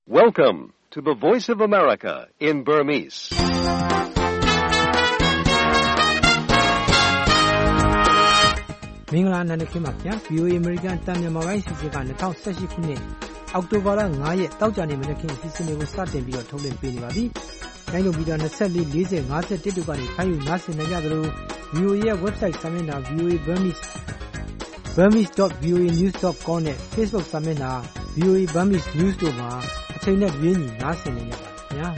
Welcome to the Voice of America in Burmese. ။မင်္ဂလာနံနက်ခင်းပါဗျာ VOA American တန်မြန်မာပိုင်းစီစဉ်က2018ခုနှစ်အောက်တိုဘာလ9ရက်တောက်ကြနေမနက်ခင်းစီစဉ်တွေကိုစတင်ပြီးတော့ထုတ်လွှင့်ပေးနေပါပြီ။တိုင်းလိုမီတာ24 40 51တို့ကနေဖိုင်ယူနားဆင်နိုင်ကြသလို VOA ရဲ့ website စာမျက်နှာ VOA Burmese.voanews.com နဲ့ Facebook စာမျက်နှာ VOA Burmese News တို့မှာအချိန်နဲ့တပြေးညီနားဆင်နိုင်ကြပါဗျာ။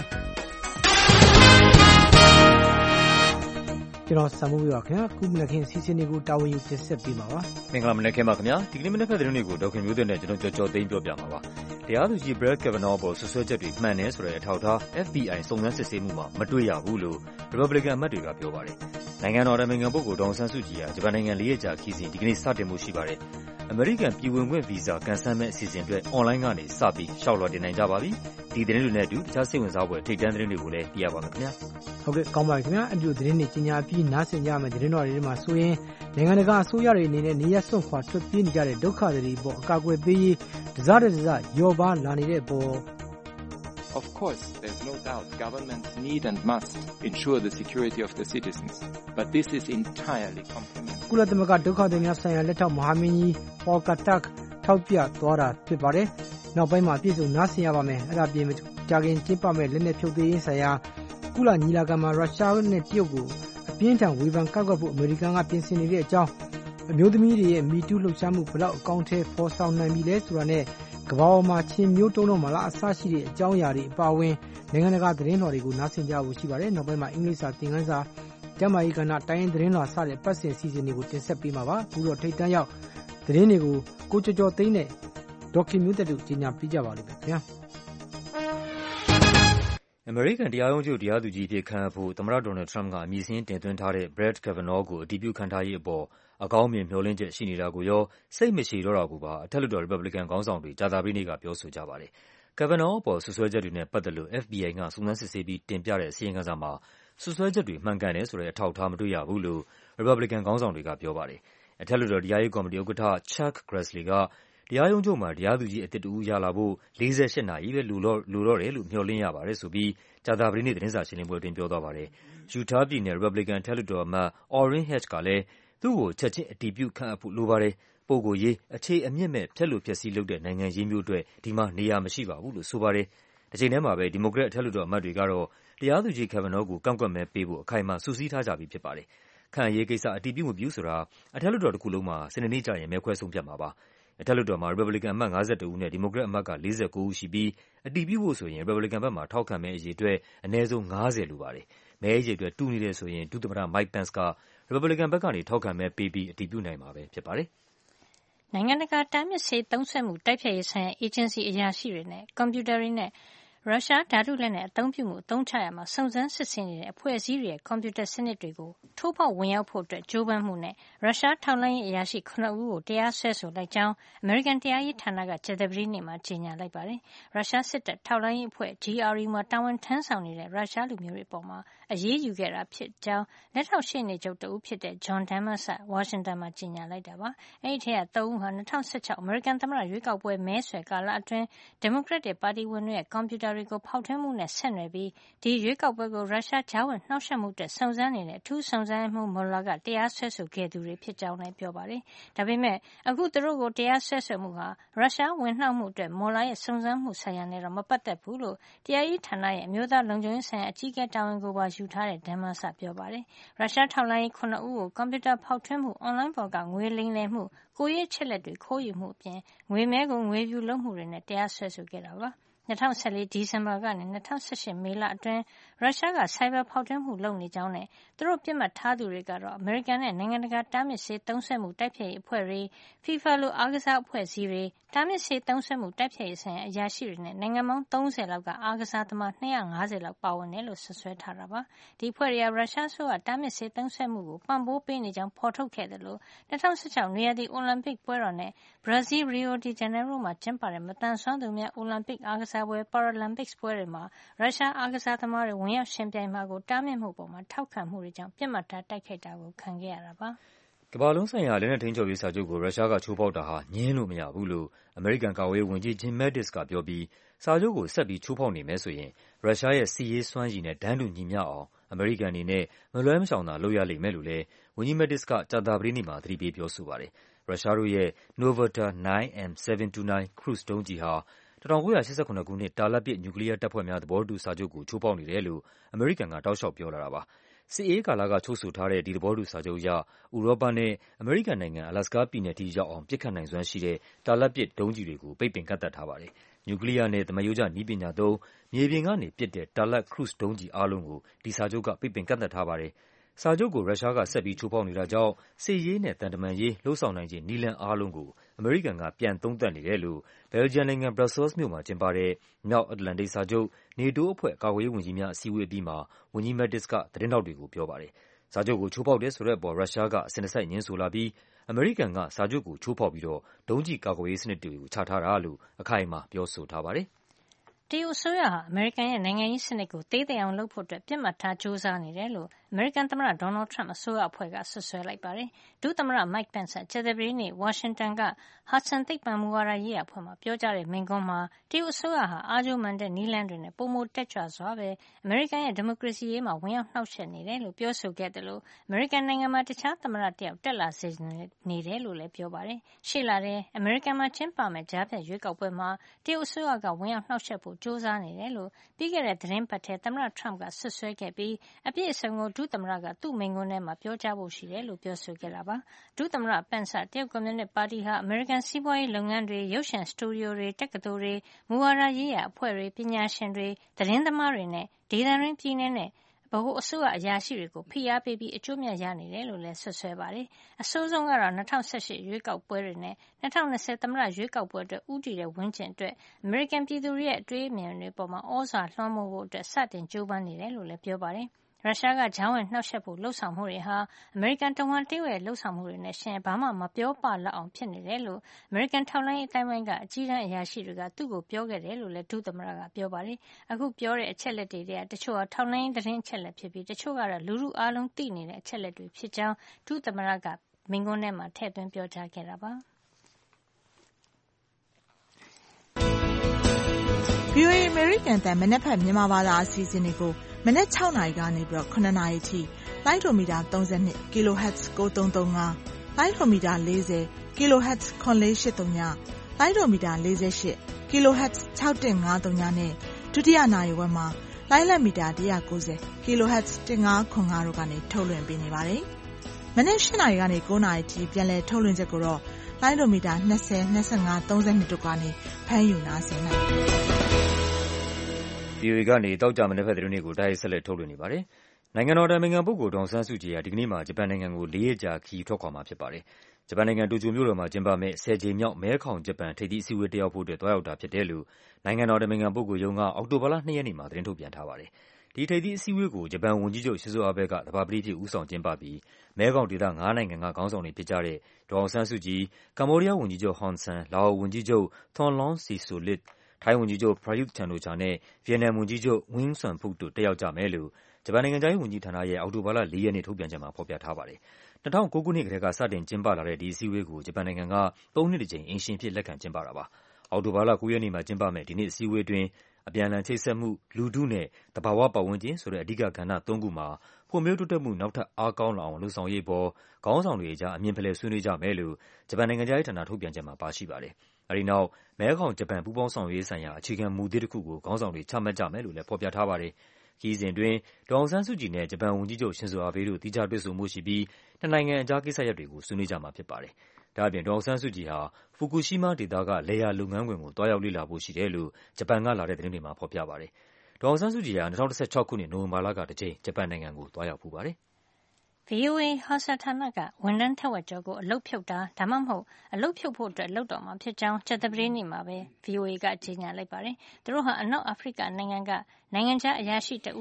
ကျွန်တော်စံမိုးပြပါခင်ဗျာခုမနက်ခင်းစီစဉ်တွေကိုတာဝန်ယူတင်ဆက်ပေးပါပါမင်္ဂလာမနက်ခင်းပါခင်ဗျာဒီကနေ့မနက်ခင်းသတင်းတွေကိုဒေါက်ခင်မျိုးသက်နဲ့ကျွန်တော်ကြော်သိမ်းပြောပြမှာပါတရားသူကြီး Brett Kavanaugh ပေါ်ဆွဆွဲချက်တွေမှန်တယ်ဆိုတဲ့အထောက်အထား FBI စုံစမ်းစစ်ဆေးမှုမှာမတွေ့ရဘူးလို့ Republican အမတ်တွေကပြောပါတယ်နိုင်ငံတော်အတိုင်ပင်ခံပုဂ္ဂိုလ်ဒေါ်အောင်ဆန်းစုကြည်ဟာဂျပန်နိုင်ငံ၄ရက်ကြာခရီးစဉ်ဒီကနေ့စတင်မှုရှိပါတယ်အမေရိကန်ပြည်ဝင်ခွင့်ဗီဇာကန်ဆယ်မဲ့အစီအစဉ်အတွက်အွန်လိုင်းကနေစပြီးရှောက်လွှာတင်နိုင်ကြပါပြီဒီသတင်းတွေနဲ့အတူတခြားစိတ်ဝင်စားဖွယ်ထိပ်တန်းသတင်းတွေကိုလည်းသိရပါမယ်ခင်ဗျာဟုတ်ကဲ့ကောင်းပါပြီခင်ဗျာအတူသတင်းတွေကြီးညာပြီးနားဆင်ကြမယ်သတင်းတော်တွေမှာဆိုရင်နိုင်ငံတကာအစိုးရတွေအနေနဲ့နေရစွန့်ခွာထွက်ပြေးနေကြတဲ့ဒုက္ခတွေပေါ်အကာအကွယ်ပေးရေးတစားတစားရောပါလာနေတဲ့ပေါ် Of course, there's no doubt governments need and must ensure the security of the citizens, but this is entirely complementary. ကုလသမဂ္ဂဒုက္ခသည်များဆိုင်ရာလက်ထောက်မဟာမင်းကြီး Volker Turk ထောက်ပြသွားတာဖြစ်ပါတယ်။နောက်ပိုင်းမှာပြည်စုံနားဆင်ရပါမယ်။အဲ့ဒါပြင်ကြာခင်ကျင်းပမဲ့လက်နက်ဖြုတ်သိမ်းရေးဆိုင်ရာကုလညီလာခံမှာရုရှားနဲ့တရုတ်ကိုအပြင်းထန်ဝေဖန်ကောက်ကွက်ဖို့အမေရိကန်ကပြင်ဆင်နေတဲ့အကြောင်းအမျိုးသမီးတွေရဲ့မီတူလှုပ်ရှားမှုဘယ်လောက်အကောင့်ထဲပေါ်ဆောင်နိုင်ပြီလဲဆိုတာနဲ့ကမ္ဘာပေါ်မှာချင်းမျိုးတုံးတော့မလားအဆရှိတဲ့အကြောင်းအရာတွေအပါအဝင်နိုင်ငံတကာသတင်းတော်တွေကိုနားဆင်ကြဖို့ရှိပါတယ်။နောက်ပိုင်းမှာအင်္ဂလိပ်စာသင်ခန်းစာကျမ်းမာရေးကဏ္ဍတိုင်းရင်းသတင်းတော်စတဲ့ပတ်စင်စီစဉ်တွေကိုတင်ဆက်ပေးမှာပါ။အခုတော့ထိပ်တန်းရောက်သတင်းတွေကိုကိုကျော်သိန်းနဲ့ဒေါက်ခင်မျိုးသက်တို့ကြီးညာပြကြပါလိမ့်မယ်ခင်ဗျာ။အမေရိကန်တရားရုံးချုပ်တရားသူကြီးအဖြစ်ခန့်အပ်ဖို့သမ္မတဒေါ်နယ်ထရမ့်ကအမည်စာရင်းတင်သွင်းထားတဲ့ Brett Kavanaugh ကိုအတည်ပြုခန့်ထားရေးအပေါ်အကောင်းမြင်မျှော်လင့်ချက်ရှိနေတာကိုရောစိတ်မရှည်တော့တာကိုပါအထက်လွှတ်တော် Republican ခေါင်းဆောင်တွေကြာသပတေးနေ့ကပြောဆိုကြပါတယ်။ Kavanaugh အပေါ်ဆွဆွဲချက်တွေနဲ့ပတ်သက်လို့ FBI ကစုံစမ်းစစ်ဆေးပြီးတင်ပြတဲ့အစီရင်ခံစာမှာဆွဆွဲချက်တွေမှန်ကန်တယ်ဆိုတဲ့အထောက်အထားမတွေ့ရဘူးလို့ Republican ခေါင်းဆောင်တွေကပြောပါတယ်။အထက်လွှတ်တော်တရားရေးကော်မတီဥက္ကဋ္ဌ Chuck Grassley ကတရားရုံးချုပ်မှာတရားသူကြီးအသစ်တဦးရလာဖို့48နာရီပဲလိုတော့တယ်လို့မျှော်လင့်ရပါတယ်ဆိုပြီးကြာသပတေးနေ့သတင်းစာရှင်းလင်းပွဲအတွင်းပြောသွားပါတယ်။ Utah ပြည်နယ် Republican အထက်လွှတ်တော်အမတ် Orrin Hatch ကလည်းသူ့ကိုချက်ချင်းအတည်ပြုခန့်အပ်ဖို့လိုပါတယ်။ပုဂ္ဂိုလ်ရေးအခြေအမြစ်မဲ့ဖျက်လို့ဖျက်ဆီးလုပ်တဲ့နိုင်ငံရေးမျိုးအတွက်ဒီမှာနေရာမရှိပါဘူးလို့ဆိုပါတယ်။တစ်ချိန်တည်းမှာပဲဒီမိုကရက်အထက်လွှတ်တော်အမတ်တွေကတော့တရားသူကြီး Kavanaugh ကိုကန့်ကွက်မဲပေးဖို့အခိုင်အမာစုစည်းထားကြပြီဖြစ်ပါတယ်။ခန့်အပ်ရေးကိစ္စအတည်ပြုမပြုဆိုတာအထက်လွှတ်တော်တစ်ခုလုံးမှာစနေနေ့ကျရင်မဲခွဲဆုံးဖြတ်မှာပါ။အထက်လွှတ်တော်မှာ Republican အမတ်51ဦးနဲ့ Democrat အမတ်က49ဦးရှိပြီးအတည်ပြုဖို့ဆိုရင် Republican ဘက်မှာထောက်ခံမဲအရေအတွက်အနည်းဆုံး50လိုပါတယ်။မဲအရေအတွက်တူနေတယ်ဆိုရင်ဒုသမ္မတ Mike Pence က Republican ဘက်ကနေထောက်ခံမဲပေးပြီးအတည်ပြုနိုင်မှာပဲဖြစ်ပါတယ်။နိုင်ငံတကာတားမြစ်ဆေးသုံးစွဲမှုတိုက်ဖျက်ရေးဆိုင်ရာအေဂျင်စီအရာရှိတွေနဲ့ကွန်ပျူတာတွေနဲ့ရုရှားဓာတုလက်နက်အသုံးပြုမှုအသုံးချရမှာစုံစမ်းစစ်ဆေးနေတဲ့အဖွဲ့အစည်းတွေရဲ့ကွန်ပျူတာစနစ်တွေကိုထိုးဖောက်ဝင်ရောက်ဖို့အတွက်ကြိုးပမ်းမှုနဲ့ရုရှားထောက်လှမ်းရေးအရာရှိ9ဦးကိုတရားစွဲဆိုလိုက်ကြောင်းအမေရိကန်တရားရေးဌာနကကြာသပတေးနေ့မှာကြေညာလိုက်ပါတယ်။ရုရှားစစ်တပ်ထောက်လှမ်းရေးအဖွဲ့ GRU မှာတာဝန်ထမ်းဆောင်နေတဲ့ရုရှားလူမျိုးတွေအပေါ်မှာအရေးယူခဲ့တာဖြစ်ကြောင်းလက်ထောက်ရှေ့နေချုပ်တဦးဖြစ်တဲ့ John Damas ကဝါရှင်တန်မှာကြေညာလိုက်တာပါ။အဲဒီထဲက3ဦးဟာ2016အမေရိကန်သမ္မတရွေးကောက်ပွဲမဲဆွယ်ကာလအတွင်းဒီမိုကရက်တစ်ပါတီဝင်တွေရဲ့ကွန်ပျူတာတွေကိုဖောက်ထွင်းမှုနဲ့ဆက်နွယ်ပြီးဒီရွေးကောက်ပွဲကိုရုရှားကြားဝင်နှောက်ယှက်မှုအတွက်စုံစမ်းနေတဲ့အထူးစုံစမ်းမှုမော်လာကတရားစွဲဆိုခဲ့သူတွေဖြစ်ကြောင်းလည်းပြောပါတယ်။ဒါပေမဲ့အခုသူတို့ကိုတရားစွဲဆိုမှုဟာရုရှားဝင်နှောက်မှုအတွက်မော်လာရဲ့စုံစမ်းမှုဆိုင်ရာနဲ့တော့မပတ်သက်ဘူးလို့တရားရေးဌာနရဲ့အမျိုးသားလုံခြုံရေးဆိုင်ရာအကြီးအကဲတာဝန်ကိုပါယူထားတဲ့ Damas ကပြောပါတယ်။ရုရှားထောက်လှမ်းရေး9ဦးကိုကွန်ပျူတာဖောက်ထွင်းမှုအွန်လိုင်းပေါ်ကငွေလိမ်လည်မှုကိုယ်ရေးချက်လက်တွေခိုးယူမှုအပြင်ငွေမဲကိုငွေဖြူလုပ်မှုတွေနဲ့တရားစွဲဆိုခဲ့တာပါ။2014ဒီဇင်ဘာကနေ2018မေလအတွင်းရုရှားကဆိုင်ဘာဖောက်ထွင်းမှုလုပ်နေကြောင်းနဲ့သူတို့ပြစ်မှတ်ထားသူတွေကတော့အမေရိကန်နဲ့နိုင်ငံတကာတားမြစ်ဆေးသုံးစွဲမှုတိုက်ဖျက်ရေးအဖွဲ့တွေ FIFA လိုအားကစားအဖွဲ့အစည်းတွေတားမြစ်ဆေးသုံးစွဲမှုတိုက်ဖျက်ရေးဆိုင်ရာအရာရှိတွေနဲ့နိုင်ငံပေါင်း30လောက်ကအားကစားသမား250လောက်ပါဝင်တယ်လို့ဆွဆွဲထားတာပါ။ဒီအဖွဲ့တွေကရုရှားဆိုကတားမြစ်ဆေးသုံးစွဲမှုကိုပံ့ပိုးပေးနေကြောင်းဖော်ထုတ်ခဲ့တယ်လို့2016နွေရာသီအိုလံပစ်ပွဲတော်နဲ့ဘရာဇီးရီယိုဒီဂျနေရိုမှာကျင်းပတဲ့မသန်စွမ်းသူများအိုလံပစ်အားကစားပွဲ Paralympics ပွဲတွေမှာရုရှားအားကစားသမားတွေဝင်ရောက်ရှင်ပြိုင်မှာကိုတားမြစ်မှုပေါ်မှာထောက်ခံမှုတွေကြောင့်ပြစ်မှတ်ထားတိုက်ခိုက်တာကိုခံခဲ့ရတာပါ။ကမ္ဘာလုံးဆိုင်ရာလက်နက်ထိန်းချုပ်ရေးစာချုပ်ကိုရုရှားကချိုးဖောက်တာဟာငြင်းလို့မရဘူးလို့အမေရိကန်ကာကွယ်ရေးဝန်ကြီး Jim Mattis ကပြောပြီးစာချုပ်ကိုဆက်ပြီးချိုးဖောက်နေမယ်ဆိုရင်ရုရှားရဲ့စစ်ရေးစွမ်းရည်နဲ့တန်းတူညီမျှအောင်အမေရိကန်အနေနဲ့မလွှဲမရှောင်သာလုပ်ရလိမ့်မယ်လို့လည်းဝန်ကြီး Mattis ကကြာသပတေးနေ့မှာသတိပေးပြောဆိုပါတယ်။ရုရှားတို့ရဲ့ Novator 9M729 ခရုဇ်ဒုံးကျည်ဟာ1988ခုနှစ်တာလတ်ပစ်နျူကလီးယားတပ်ဖွဲ့များသဘောတူစာချုပ်ကိုချိုးဖောက်နေတယ်လို့အမေရိကန်ကတောက်လျှောက်ပြောလာတာပါ။စစ်အေးကာလကချုပ်ဆိုထားတဲ့ဒီသဘောတူစာချုပ်အရဥရောပနဲ့အမေရိကန်နိုင်ငံအလက်စကာပြည်နယ်ထိရောက်အောင်ပစ်ခတ်နိုင်စွမ်းရှိတဲ့တာလတ်ပစ်ဒုံးကျည်တွေကိုပိတ်ပင်ကန့်သတ်ထားပါတယ်။နျူကလီးယားနဲ့သမားရိုးကျနည်းပညာသုံးမြေပြင်ကနေပစ်တဲ့တာလတ်ခရုဇ်ဒုံးကျည်အားလုံးကိုဒီစာချုပ်ကပိတ်ပင်ကန့်သတ်ထားပါတယ်။စာချုပ်ကိုရုရှားကဆက်ပြီးချိုးဖောက်နေတာကြောင့်စစ်ရေးနဲ့သံတမန်ရေးလှုံ့ဆော်နိုင်ခြေနည်းလမ်းအားလုံးကိုအမေရိကန်ကပြန်သုံးသပ်နေတယ်လို့ဘယ်လ်ဂျီယံနိုင်ငံဘရပ်ဆဲလ်စ်မြို့မှာကျင်းပတဲ့မြောက်အတ္တလန္တိတ်စာချုပ် NATO အဖွဲ့ကာကွယ်ရေးဝန်ကြီးများအစည်းအဝေးအပြီးမှာဝန်ကြီး Mattis ကသတင်းထောက်တွေကိုပြောပါတယ်။စာချုပ်ကိုချိုးဖောက်တယ်ဆိုတဲ့အပေါ်ရုရှားကအစဉ်တစိုက်ငြင်းဆိုလာပြီးအမေရိကန်ကစာချုပ်ကိုချိုးဖောက်ပြီးတော့ဒုံးကျည်ကာကွယ်ရေးစနစ်တွေကိုချထားတာလို့အခိုင်အမာပြောဆိုထားပါတယ်။တရုတ်အစိုးရဟာအမေရိကန်ရဲ့နိုင်ငံရေးစနစ်ကိုသေးသိမ်အောင်လုပ်ဖို့ပစ်မှတ်ထားကြိုးစားနေတယ်လို့အမေရိကန်သမ္မတဒေါ်နယ်ထရမ့်အစိုးရအဖွဲ့ကစွပ်စွဲလိုက်ပါတယ်။ဒုသမ္မတ Mike Pence ကကြာသပတေးနေ့ဝါရှင်တန်က Hudson သိပ္ပံမူဝါဒရေးရာအဖွဲ့မှာပြောကြားတဲ့မိန့်ခွန်းမှာတရုတ်အစိုးရဟာအားကြိုးမာန်တဲ့နည်းလမ်းတွေနဲ့ပိုမိုတက်ကြွစွာပဲအမေရိကန်ရဲ့ဒီမိုကရေစီရေးမှာဝင်ရောက်နှောက်ယှက်နေတယ်လို့ပြောဆိုခဲ့တယ်လို့အမေရိကန်နိုင်ငံမှာတခြားသမ္မတတယောက်တက်လာစေနေတယ်လို့လည်းပြောပါတယ်။ရှေ့လထဲအမေရိကန်မှာကျင်းပမယ့်ကြားဖြတ်ရွေးကောက်ပွဲမှာတရုတ်အစိုးရကဝင်ရောက်နှောက်ယှက်ဖို့ကြိုးစားနေတယ်လို့ပြီးခဲ့တဲ့သတင်းပတ်ထဲသမ္မတထရမ့်ကစွပ်စွဲခဲ့ပြီးအပြည့်အစုံကိုဒုသမ္မတကသူ့မိန့်ခွန်းထဲမှာပြောကြားဖို့ရှိတယ်လို့ပြောဆိုခဲ့တာပါ။ဒုသမ္မတ Pence ကတရုတ်ကွန်မြူနစ်ပါတီဟာအမေရိကန်စီးပွားရေးလုပ်ငန်းတွေရုပ်ရှင်စတူဒီယိုတွေတက္ကသိုလ်တွေမူဝါဒရေးရာအဖွဲ့တွေပညာရှင်တွေသတင်းသမားတွေနဲ့ဒေသတွင်းပြည်နယ်နဲ့ဗဟိုအစိုးရအရာရှိတွေကိုဖိအားပေးပြီးအကျိုးမြတ်ရနေတယ်လို့လည်းဆွဆွဲပါတယ်။အဆိုးဆုံးကတော့2018ရွေးကောက်ပွဲတွေနဲ့2020သမ္မတရွေးကောက်ပွဲအတွက်ဦးတည်တဲ့ဝန်းကျင်အတွက်အမေရိကန်ပြည်သူတွေရဲ့အတွေးအမြင်တွေပေါ်မှာဩဇာလွှမ်းမိုးဖို့အတွက်စတင်ကြိုးပမ်းနေတယ်လို့လည်းပြောပါတယ်။ရုရှားကကြားဝင်နှောက်ယှက်ဖို့လှုံ့ဆော်မှုတွေဟာအမေရိကန်တဝန်းတရုတ်ရဲ့လှုံ့ဆော်မှုတွေနဲ့ရှင်ဘာမှမပြောပလောက်အောင်ဖြစ်နေတယ်လို့အမေရိကန်ထောက်လှမ်းရေးအတိုင်းဝိုင်းကအကြီးတန်းအရာရှိတွေကသူ့ကိုပြောခဲ့တယ်လို့လည်းဒုသမ္မတကပြောပါတယ်။အခုပြောတဲ့အချက်လက်တွေကတချို့ဟာထောက်လှမ်းရေးသတင်းအချက်လက်ဖြစ်ပြီးတချို့ကတော့လူထုအားလုံးသိနေတဲ့အချက်လက်တွေဖြစ်ကြောင်းဒုသမ္မတကမိန့်ခွန်းထဲမှာထည့်သွင်းပြောကြားခဲ့တာပါ။ VOA American တန်မနက်ဖြန်မြန်မာဘာသာအစီအစဉ်တွေကိုမနက်6နာရီကနေပြီးတော့9နာရီထိလိုင်းဒိုမီတာ32 kHz 9335လိုင်းဒိုမီတာ40 kHz 9483လိုင်းဒိုမီတာ48 kHz 6153နဲ့ဒုတိယနာရီဝက်မှာလိုင်းလက်မီတာ190 kHz 1505တို့ကနေထုတ်လွှင့်ပေးနေပါတယ်။မနက်7နာရီကနေ9နာရီထိပြန်လည်ထုတ်လွှင့်ချက်ကိုတော့လိုင်းဒိုမီတာ20 25 32တို့ကနေဖမ်းယူနားဆင်နိုင်ပါတယ်။ VOA ကနေတောက်ကြမနက်ဖက်သတင်းတွေကိုတိုက်ရိုက်ဆက်လက်ထုတ်လွှင့်နေပါတယ်။နိုင်ငံတော်အတိုင်ပင်ခံပုဂ္ဂိုလ်ဒေါ်အောင်ဆန်းစုကြည်ဟာဒီကနေ့မှာဂျပန်နိုင်ငံကို4 ရက်ကြာခရီးထွက်ခွာမှာဖြစ်ပါတယ်။ဂျပန်နိုင်ငံတိုကျိုမြို့တော်မှာကျင်းပမယ့်10ကြိမ်မြောက်မဲခေါင်ဂျပန်ထိပ်သီးအစည်းအဝေးတက်ရောက်ဖို့သွားရောက်တာဖြစ်တယ်လို့နိုင်ငံတော်အတိုင်ပင်ခံပုဂ္ဂိုလ်ရုံးကအောက်တိုဘာလ2 ရက်နေ့မှာသတင်းထုတ်ပြန်ထားပါတယ်။ဒီထိပ်သီးအစည်းအဝေးကိုဂျပန်ဝန်ကြီးချုပ်ရှင်ဇိုအာဘဲကသဘာပတိဖြစ်ဦးဆောင်ကျင်းပပြီးမဲခေါင်ဒေသ9နိုင်ငံကခေါင်းဆောင်တွေဖြစ်ကြတဲ့ဒေါ်အောင်ဆန်းစုကြည်၊ကမ္ဘောဒီးယားဝန်ကြီးချုပ်ဟွန်ဆန်၊လာအိုဝန်ကြီးချုပ် Thongloun Sisoulithထိုင်းဝန်ကြီးချုပ် Prayut Chan-o-cha နဲ့ဗီယက်နမ်ဝန်ကြီးချုပ် Nguyen Xuan Phuc တို့တက်ရောက်ကြမယ်လို့ဂျပန်နိုင်ငံခြားရေးဝန်ကြီးဌာနရဲ့အောက်တိုဘာလ4 ရက်နေ့ထုတ်ပြန်ချက်မှာဖော်ပြထားပါတယ်။2009ခုနှစ်ကတည်းကစတင်ကျင်းပလာတဲ့ဒီအစည်းအဝေးကိုဂျပန်နိုင်ငံက3 နှစ်တစ်ကြိမ်အိမ်ရှင်အဖြစ်လက်ခံကျင်းပတာပါ။အောက်တိုဘာလ9 ရက်နေ့မှာကျင်းပမယ့်ဒီနှစ်အစည်းအဝေးအတွင်းအပြန်အလှန်ချိတ်ဆက်မှု၊လူထုနဲ့သဘာဝပတ်ဝန်းကျင်ဆိုတဲ့အဓိကကဏ္ဍ3ခုမှာဖွံ့ဖြိုးတိုးတက်မှုနောက်ထပ်အားကောင်းလာအောင်လုပ်ဆောင်ရေးအပေါ်ခေါင်းဆောင်တွေအကြားအမြင်ဖလှယ်ဆွေးနွေးကြမယ်လို့ဂျပန်နိုင်ငံခြားရေးဌာနထုတ်ပြန်ချက်မှာပါရှိပါတယ်။အဲဒီနောက်မဲခေါင်ဂျပန်ပူးပေါင်းဆောင်ရွက်ရေးဆိုင်ရာအခြေခံမူသစ်တစ်ခုကိုခေါင်းဆောင်တွေချမှတ်ကြမယ်လို့လည်းဖော်ပြထားပါတယ်။ခရီးစဉ်အတွင်းဒေါ်အောင်ဆန်းစုကြည်နဲ့ဂျပန်ဝန်ကြီးချုပ်ရှင်ဇိုအာဘဲတို့သီးခြားတွေ့ဆုံဖို့ရှိပြီးနှစ်နိုင်ငံအကြားကိစ္စရပ်တွေကိုဆွေးနွေးကြမှာဖြစ်ပါတယ်။ဒါ့အပြင်ဒေါ်အောင်ဆန်းစုကြည်ဟာဖူကူရှီးမားဒေသကလယ်ယာလုပ်ငန်းခွင်ကိုသွားရောက်လေ့လာဖို့ရှိတယ်လို့ဂျပန်ကလာတဲ့သတင်းတွေမှာဖော်ပြပါတယ်။ဒေါ်အောင်ဆန်းစုကြည်ဟာ2016ခုနှစ်နိုဝင်ဘာလကတစ်ကြိမ်ဂျပန်နိုင်ငံကိုသွားရောက်ဖူးပါတယ်။ VOA ဟောစာဌာနကဝန်ထမ်းထက်ဝက်ကျော်ကိုအလုပ်ဖြုတ်တာဒါမှမဟုတ်အလုပ်ဖြုတ်ဖို့လုပ်တော့မှာဖြစ်ကြောင်းကြာသပတေးနေ့မှာပဲ VOA ကကြေညာလိုက်ပါတယ်။သူတို့ဟာအနောက်အာဖရိကနိုင်ငံကနိုင်ငံခြားအရာရှိတဦးရဲ့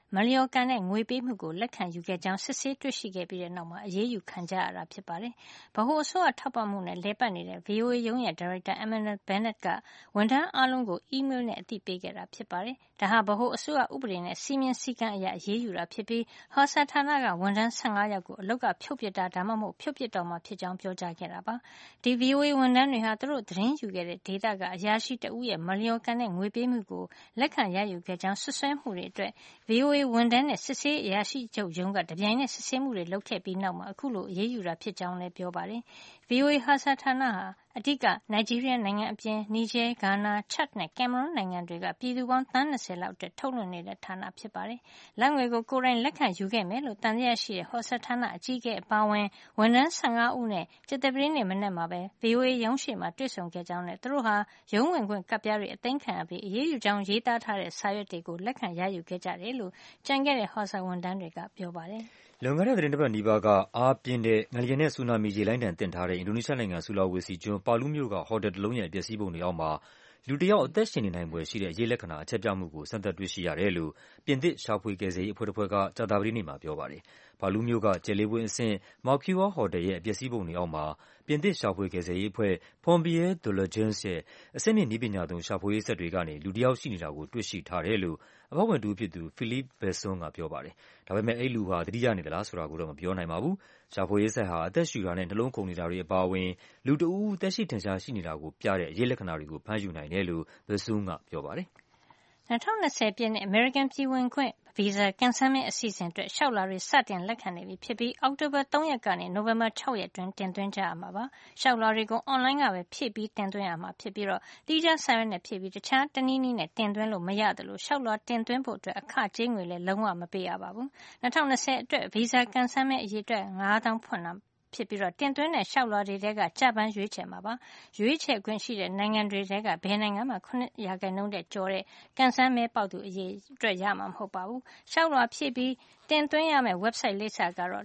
မလျော်ကန်တဲ့ငွေပေးမှုကိုလက်ခံယူခဲ့ကြောင်းစစ်ဆေးတွေ့ရှိခဲ့ပြီးတဲ့နောက်မှာအရေးယူခံကြရတာဖြစ်ပါတယ်။ဗဟိုအစိုးရထောက်ပံ့မှုနဲ့လည်ပတ်နေတဲ့ VOA ရုံးရဲ့ဒါရိုက်တာ Amanda Bennett ကဝန်ထမ်းအားလုံးကိုအီးမေးလ်နဲ့အသိပေးခဲ့တာဖြစ်ပါတယ်။ဒါဟာဗဟိုအစိုးရဥပဒေနဲ့စည်းမျဉ်းစည်းကမ်းအရအရေးယူတာဖြစ်ပြီး HRSA ဌာနကဝန်ထမ်း15ယောက်ကိုအလုပ်ကဖြုတ်ပစ်တာဒါမှမဟုတ်ဖြုတ်ပစ်တော့မှာဖြစ်ကြောင်းပြောကြားခဲ့တာပါ။ဒီ VOA ဝန်ထမ်းတွေဟာသူတို့သတင်းယူခဲ့တဲ့ဒေသကအရာရှိတဦးရဲ့မလျော်ကန်တဲ့ငွေပေးမှုကိုလက်ခံရယူခဲ့ကြောင်းဆွဆွဲမှုတွေအတွက် VOA ဝန်ထမ်းနဲ့စစ်ဆေးအရာရှိချုပ်ရုံးကတပြိုင်နက်စစ်ဆေးမှုတွေလုပ်ခဲ့ပြီးနောက်မှာအခုလိုအရေးယူတာဖြစ်ကြောင်းလည်းပြောပါတယ်။ VOA HRSA ဌာနဟာအဓိကနိုင်ဂျီးရီးယားနိုင်ငံအပြင်နီဂျယ်၊ဂါနာ၊ချတ်နဲ့ကင်မရွန်းနိုင်ငံတွေကပြည်သူပေါင်းသန်း20လောက်အတွက်ထုတ်လွှင့်နေတဲ့ဌာနဖြစ်ပါတယ်။လာဘ်ငွေကိုကိုယ်တိုင်လက်ခံယူခဲ့မယ်လို့သံသယရှိတဲ့ HRSA ဌာနအကြီးအကဲအပါအဝင်ဝန်ထမ်း15ဦးနဲ့ကြာသပတေးနေ့မနက်မှာပဲ VOA ရုံးရှေ့မှာတွေ့ဆုံခဲ့ကြောင်းနဲ့သူတို့ဟာရုံးဝင်ခွင့်ကဒ်ပြားတွေအသိမ်းခံရပြီးအရေးယူကြောင်းရေးသားထားတဲ့စာရွက်တွေကိုလက်ခံရယူခဲ့ကြတယ်လို့ကျန်ခဲ့တဲ့ HRSA ဝန်ထမ်းတွေကပြောပါတယ်။လွန်ခဲ့တဲ့သီတင်းတပတ်နီးပါးကအားပြင်းတဲ့ငလျင်နဲ့ဆူနာမီရေလှိုင်းဒဏ်သင့်ထားတဲ့အင်ဒိုနီးရှားနိုင်ငံဆူလာဝေစီကျွန်းပါလူးမြို့ကဟိုတယ်တလုံးရဲ့ပျက်စီးပုံတွေအောက်မှာလူတယောက်အသက်ရှင်နေနိုင်ဖွယ်ရှိတဲ့အရေးလက္ခဏာအချက်ပြမှုကိုစမ်းသပ်တွေ့ရှိရတယ်လို့ပြင်သစ်ရှာဖွေကယ်ဆယ်ရေးအဖွဲ့တဖွဲ့ကကြာသပတေးနေ့မှာပြောပါတယ်။ပါလူးမြို့ကကြယ်လေးပွင့်အဆင့် Mercure ဟိုတယ်ရဲ့ပျက်စီးပုံတွေအောက်မှာပြင်သစ်ရှာဖွေကယ်ဆယ်ရေးအဖွဲ့ Pompiers de l'Urgence ရဲ့အဆင့်မြင့်နည်းပညာသုံးရှာဖွေရေးစက်တွေကနေလူတယောက်ရှိနေတာကိုတွေ့ရှိထားတယ်လို့အဖွဲ့ဝင်တဦးဖြစ်သူ Philippe Besson ကပြောပါတယ်။ဒါပေမဲ့အဲဒီလူဟာသတိရနေသလားဆိုတာကိုတော့မပြောနိုင်ပါဘူး။ရှာဖွေရေးစက်ဟာအသက်ရှူတာနဲ့နှလုံးခုန်နေတာတွေအပါအဝင်လူတဦးဦးသက်ရှိထင်ရှားရှိနေတာကိုပြတဲ့အရေးလက္ခဏာတွေကိုဖမ်းယူနိုင်တယ်လို့ Besson ကပြောပါတယ်။ 2020 ပြည့်နှစ်အမေရိကန်ပြည်ဝင်ခွင့်ဗီဇာကံစမ်းမဲအစီအစဉ်အတွက်လျှောက်လွှာတွေစတင်လက်ခံနေပြီဖြစ်ပြီးအောက်တိုဘာ3ရက်ကနေနိုဝင်ဘာ6ရက်အတွင်းတင်သွင်းကြရမှာပါ။လျှောက်လွှာတွေကိုအွန်လိုင်းကပဲဖြည့်ပြီးတင်သွင်းရမှာဖြစ်ပြီးသီးခြားစာရွက်နဲ့ဖြည့်ပြီးတခြားတနည်းနည်းနဲ့တင်သွင်းလို့မရသလိုလျှောက်လွှာတင်သွင်းဖို့အတွက်အခကြေးငွေလည်းလုံးဝမပေးရပါဘူး။2020အတွက်ဗီဇာကံစမ်းမဲအရေအတွက်5000ဖွင့်တာဖြစ်ပြီးတင်သွင်းတဲ့လျှောက်လွှာတွေထဲကကျပန်းရွေးချယ်မှာပါ။ရွေးချယ်ခွင့်ရှိတဲ့နိုင်ငံတွေထဲကဘယ်နိုင်ငံမှ9%တဲ့ကျော်တဲ့ကံစမ်းမဲပေါက်သူအရေအတွက်ရမှာမဟုတ်ပါဘူး။လျှောက်လွှာဖြည့်ပြီးတင်သွင်းရမယ့် website လိပ်စာကတော့